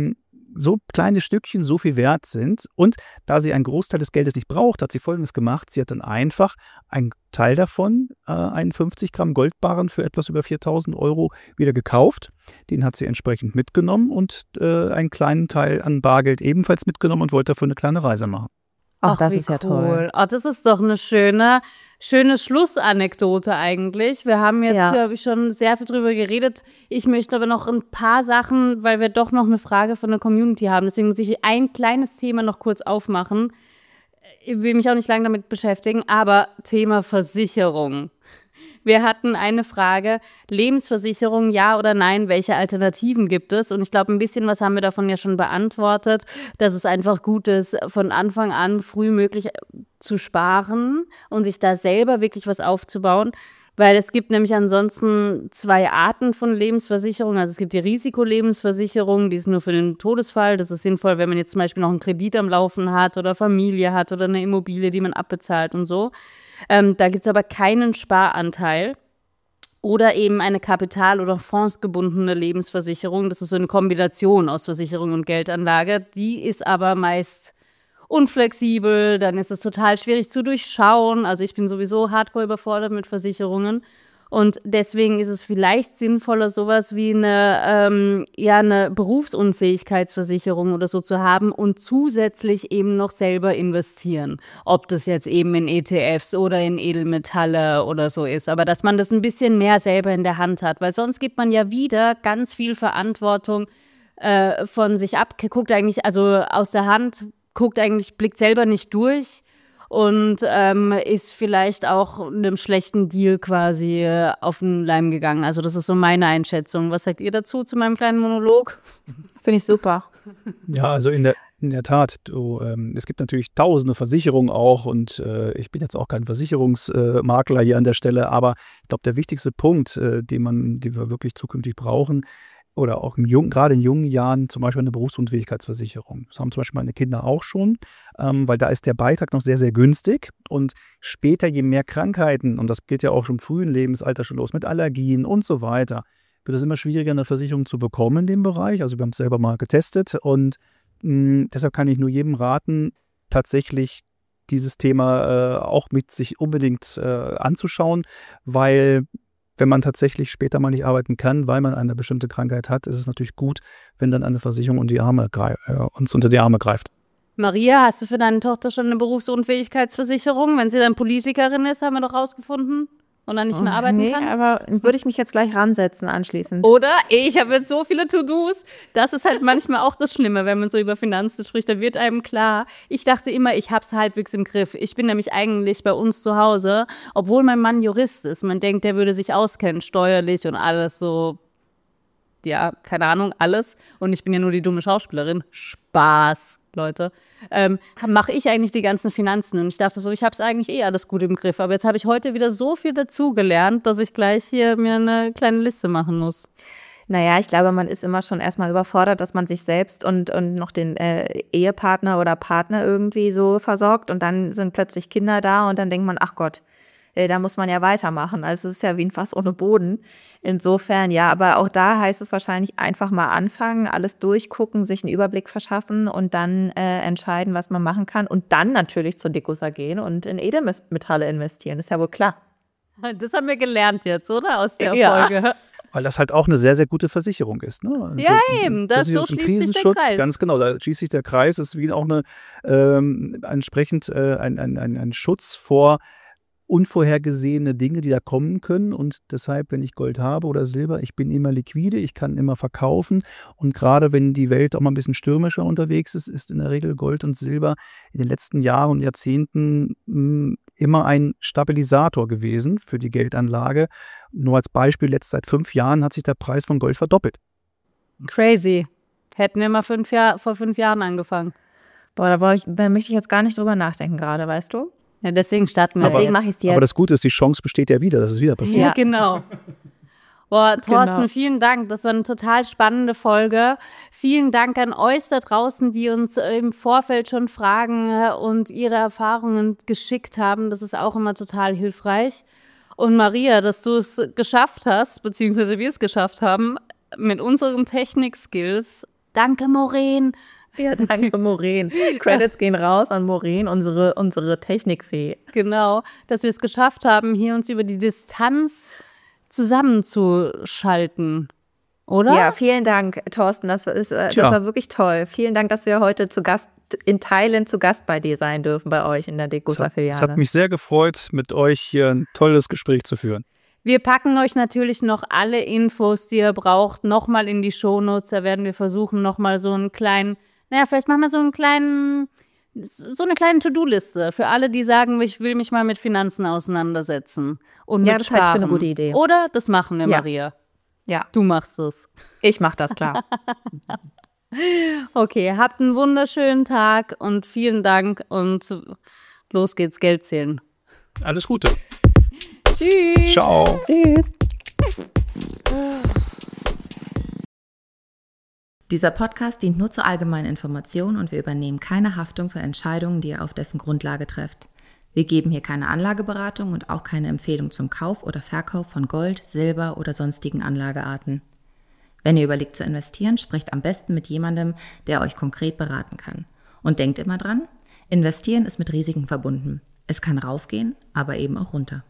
[SPEAKER 2] so kleine Stückchen so viel wert sind. Und da sie einen Großteil des Geldes nicht braucht, hat sie Folgendes gemacht. Sie hat dann einfach einen Teil davon, einen 50 Gramm Goldbarren für etwas über 4.000 € wieder gekauft. Den hat sie entsprechend mitgenommen und einen kleinen Teil an Bargeld ebenfalls mitgenommen und wollte dafür eine kleine Reise machen.
[SPEAKER 4] Ach, das ist ja toll.
[SPEAKER 3] Ach, das ist doch eine schöne Schlussanekdote eigentlich. Wir haben jetzt, glaube ich, schon sehr viel drüber geredet. Ich möchte aber noch ein paar Sachen, weil wir doch noch eine Frage von der Community haben. Deswegen muss ich ein kleines Thema noch kurz aufmachen. Ich will mich auch nicht lange damit beschäftigen, aber Thema Versicherung. Wir hatten eine Frage, Lebensversicherung, ja oder nein, welche Alternativen gibt es? Und ich glaube, ein bisschen was haben wir davon ja schon beantwortet, dass es einfach gut ist, von Anfang an früh möglich zu sparen und sich da selber wirklich was aufzubauen. Weil es gibt nämlich ansonsten 2 Arten von Lebensversicherung. Also es gibt die Risikolebensversicherung, die ist nur für den Todesfall. Das ist sinnvoll, wenn man jetzt zum Beispiel noch einen Kredit am Laufen hat oder Familie hat oder eine Immobilie, die man abbezahlt und so. Da gibt es aber keinen Sparanteil oder eben eine kapital- oder fondsgebundene Lebensversicherung. Das ist so eine Kombination aus Versicherung und Geldanlage. Die ist aber meist unflexibel, dann ist es total schwierig zu durchschauen. Also ich bin sowieso hardcore überfordert mit Versicherungen. Und deswegen ist es vielleicht sinnvoller, sowas wie eine Berufsunfähigkeitsversicherung oder so zu haben und zusätzlich eben noch selber investieren. Ob das jetzt eben in ETFs oder in Edelmetalle oder so ist. Aber dass man das ein bisschen mehr selber in der Hand hat. Weil sonst gibt man ja wieder ganz viel Verantwortung von sich ab. Guckt eigentlich, also aus der Hand, blickt selber nicht durch. Und ist vielleicht auch einem schlechten Deal quasi auf den Leim gegangen. Also das ist so meine Einschätzung. Was sagt ihr dazu, zu meinem kleinen Monolog?
[SPEAKER 4] Finde ich super.
[SPEAKER 2] Ja, also in der Tat, es gibt natürlich tausende Versicherungen auch und ich bin jetzt auch kein Versicherungsmakler hier an der Stelle, aber ich glaube, der wichtigste Punkt, den wir wirklich zukünftig brauchen, oder auch gerade in jungen Jahren zum Beispiel eine Berufsunfähigkeitsversicherung. Das haben zum Beispiel meine Kinder auch schon, weil da ist der Beitrag noch sehr, sehr günstig. Und später, je mehr Krankheiten, und das geht ja auch schon im frühen Lebensalter schon los, mit Allergien und so weiter, wird es immer schwieriger, eine Versicherung zu bekommen in dem Bereich. Also wir haben es selber mal getestet und deshalb kann ich nur jedem raten, tatsächlich dieses Thema auch mit sich unbedingt anzuschauen, weil wenn man tatsächlich später mal nicht arbeiten kann, weil man eine bestimmte Krankheit hat, ist es natürlich gut, wenn dann eine Versicherung uns unter die Arme greift.
[SPEAKER 3] Maria, hast du für deine Tochter schon eine Berufsunfähigkeitsversicherung? Wenn sie dann Politikerin ist, haben wir doch rausgefunden, und dann nicht mehr arbeiten kann?
[SPEAKER 4] Nee, aber würde ich mich jetzt gleich ransetzen anschließend.
[SPEAKER 3] Oder? Ich habe jetzt so viele To-Dos. Das ist halt manchmal auch das Schlimme, wenn man so über Finanzen spricht. Da wird einem klar, ich dachte immer, ich habe es halbwegs im Griff. Ich bin nämlich eigentlich bei uns zu Hause, obwohl mein Mann Jurist ist. Man denkt, der würde sich auskennen, steuerlich und alles so. Ja, keine Ahnung, alles. Und ich bin ja nur die dumme Schauspielerin. Spaß, Leute. Mache ich eigentlich die ganzen Finanzen. Und ich dachte so, ich habe es eigentlich alles gut im Griff. Aber jetzt habe ich heute wieder so viel dazugelernt, dass ich gleich hier mir eine kleine Liste machen muss.
[SPEAKER 4] Naja, ich glaube, man ist immer schon erstmal überfordert, dass man sich selbst und noch den Ehepartner oder Partner irgendwie so versorgt. Und dann sind plötzlich Kinder da und dann denkt man, ach Gott, da muss man ja weitermachen. Also es ist ja wie ein Fass ohne Boden. Insofern, ja, aber auch da heißt es wahrscheinlich einfach mal anfangen, alles durchgucken, sich einen Überblick verschaffen und dann entscheiden, was man machen kann. Und dann natürlich zur Degussa gehen und in Edelmetalle investieren. Ist ja wohl klar.
[SPEAKER 3] Das haben wir gelernt jetzt, oder? Aus der Folge.
[SPEAKER 2] Weil das halt auch eine sehr, sehr gute Versicherung ist. Ne? Also
[SPEAKER 3] ja, eben. Das so schließt sich der Kreis.
[SPEAKER 2] Ganz genau, da schließt sich der Kreis. Das ist wie auch entsprechend ein Schutz vor unvorhergesehene Dinge, die da kommen können, und deshalb, wenn ich Gold habe oder Silber, ich bin immer liquide, ich kann immer verkaufen, und gerade wenn die Welt auch mal ein bisschen stürmischer unterwegs ist, ist in der Regel Gold und Silber in den letzten Jahren und Jahrzehnten immer ein Stabilisator gewesen für die Geldanlage. Nur als Beispiel, seit 5 Jahren hat sich der Preis von Gold verdoppelt.
[SPEAKER 3] Crazy. Hätten wir mal vor 5 Jahren angefangen.
[SPEAKER 4] Boah, da möchte ich jetzt gar nicht drüber nachdenken gerade, weißt du?
[SPEAKER 3] Ja, deswegen starten wir.
[SPEAKER 4] Deswegen mache ich es jetzt.
[SPEAKER 2] Aber das Gute ist, die Chance besteht ja wieder, dass es wieder passiert.
[SPEAKER 3] Ja, genau. Boah, Thorsten, vielen Dank. Das war eine total spannende Folge. Vielen Dank an euch da draußen, die uns im Vorfeld schon Fragen und ihre Erfahrungen geschickt haben. Das ist auch immer total hilfreich. Und Maria, dass du es geschafft hast, beziehungsweise wir es geschafft haben, mit unseren Technik-Skills Danke, Maureen.
[SPEAKER 4] Ja, danke, Maureen. Credits gehen raus an Maureen, unsere Technikfee.
[SPEAKER 3] Genau, dass wir es geschafft haben, hier uns über die Distanz zusammenzuschalten. Oder?
[SPEAKER 4] Ja, vielen Dank, Thorsten. Das war wirklich toll. Vielen Dank, dass wir heute in Teilen zu Gast bei dir sein dürfen, bei euch in der Degussa-Filiale.
[SPEAKER 2] Es hat mich sehr gefreut, mit euch hier ein tolles Gespräch zu führen.
[SPEAKER 3] Wir packen euch natürlich noch alle Infos, die ihr braucht, nochmal in die Shownotes. Da werden wir versuchen, nochmal so einen kleinen, vielleicht machen wir so eine kleine To-Do-Liste für alle, die sagen, ich will mich mal mit Finanzen auseinandersetzen. Und
[SPEAKER 4] ja,
[SPEAKER 3] mit
[SPEAKER 4] das
[SPEAKER 3] Sparen.
[SPEAKER 4] halte ich für eine gute Idee.
[SPEAKER 3] Oder? Das machen wir,
[SPEAKER 4] Ja.
[SPEAKER 3] Maria.
[SPEAKER 4] Ja,
[SPEAKER 3] Du machst es.
[SPEAKER 4] ich mach das, klar.
[SPEAKER 3] Okay, habt einen wunderschönen Tag und vielen Dank und los geht's, Geld zählen.
[SPEAKER 2] Alles Gute.
[SPEAKER 3] Tschüss.
[SPEAKER 2] Ciao.
[SPEAKER 4] Tschüss.
[SPEAKER 1] Dieser Podcast dient nur zur allgemeinen Information und wir übernehmen keine Haftung für Entscheidungen, die ihr auf dessen Grundlage trefft. Wir geben hier keine Anlageberatung und auch keine Empfehlung zum Kauf oder Verkauf von Gold, Silber oder sonstigen Anlagearten. Wenn ihr überlegt zu investieren, sprecht am besten mit jemandem, der euch konkret beraten kann. Und denkt immer dran, investieren ist mit Risiken verbunden. Es kann raufgehen, aber eben auch runter.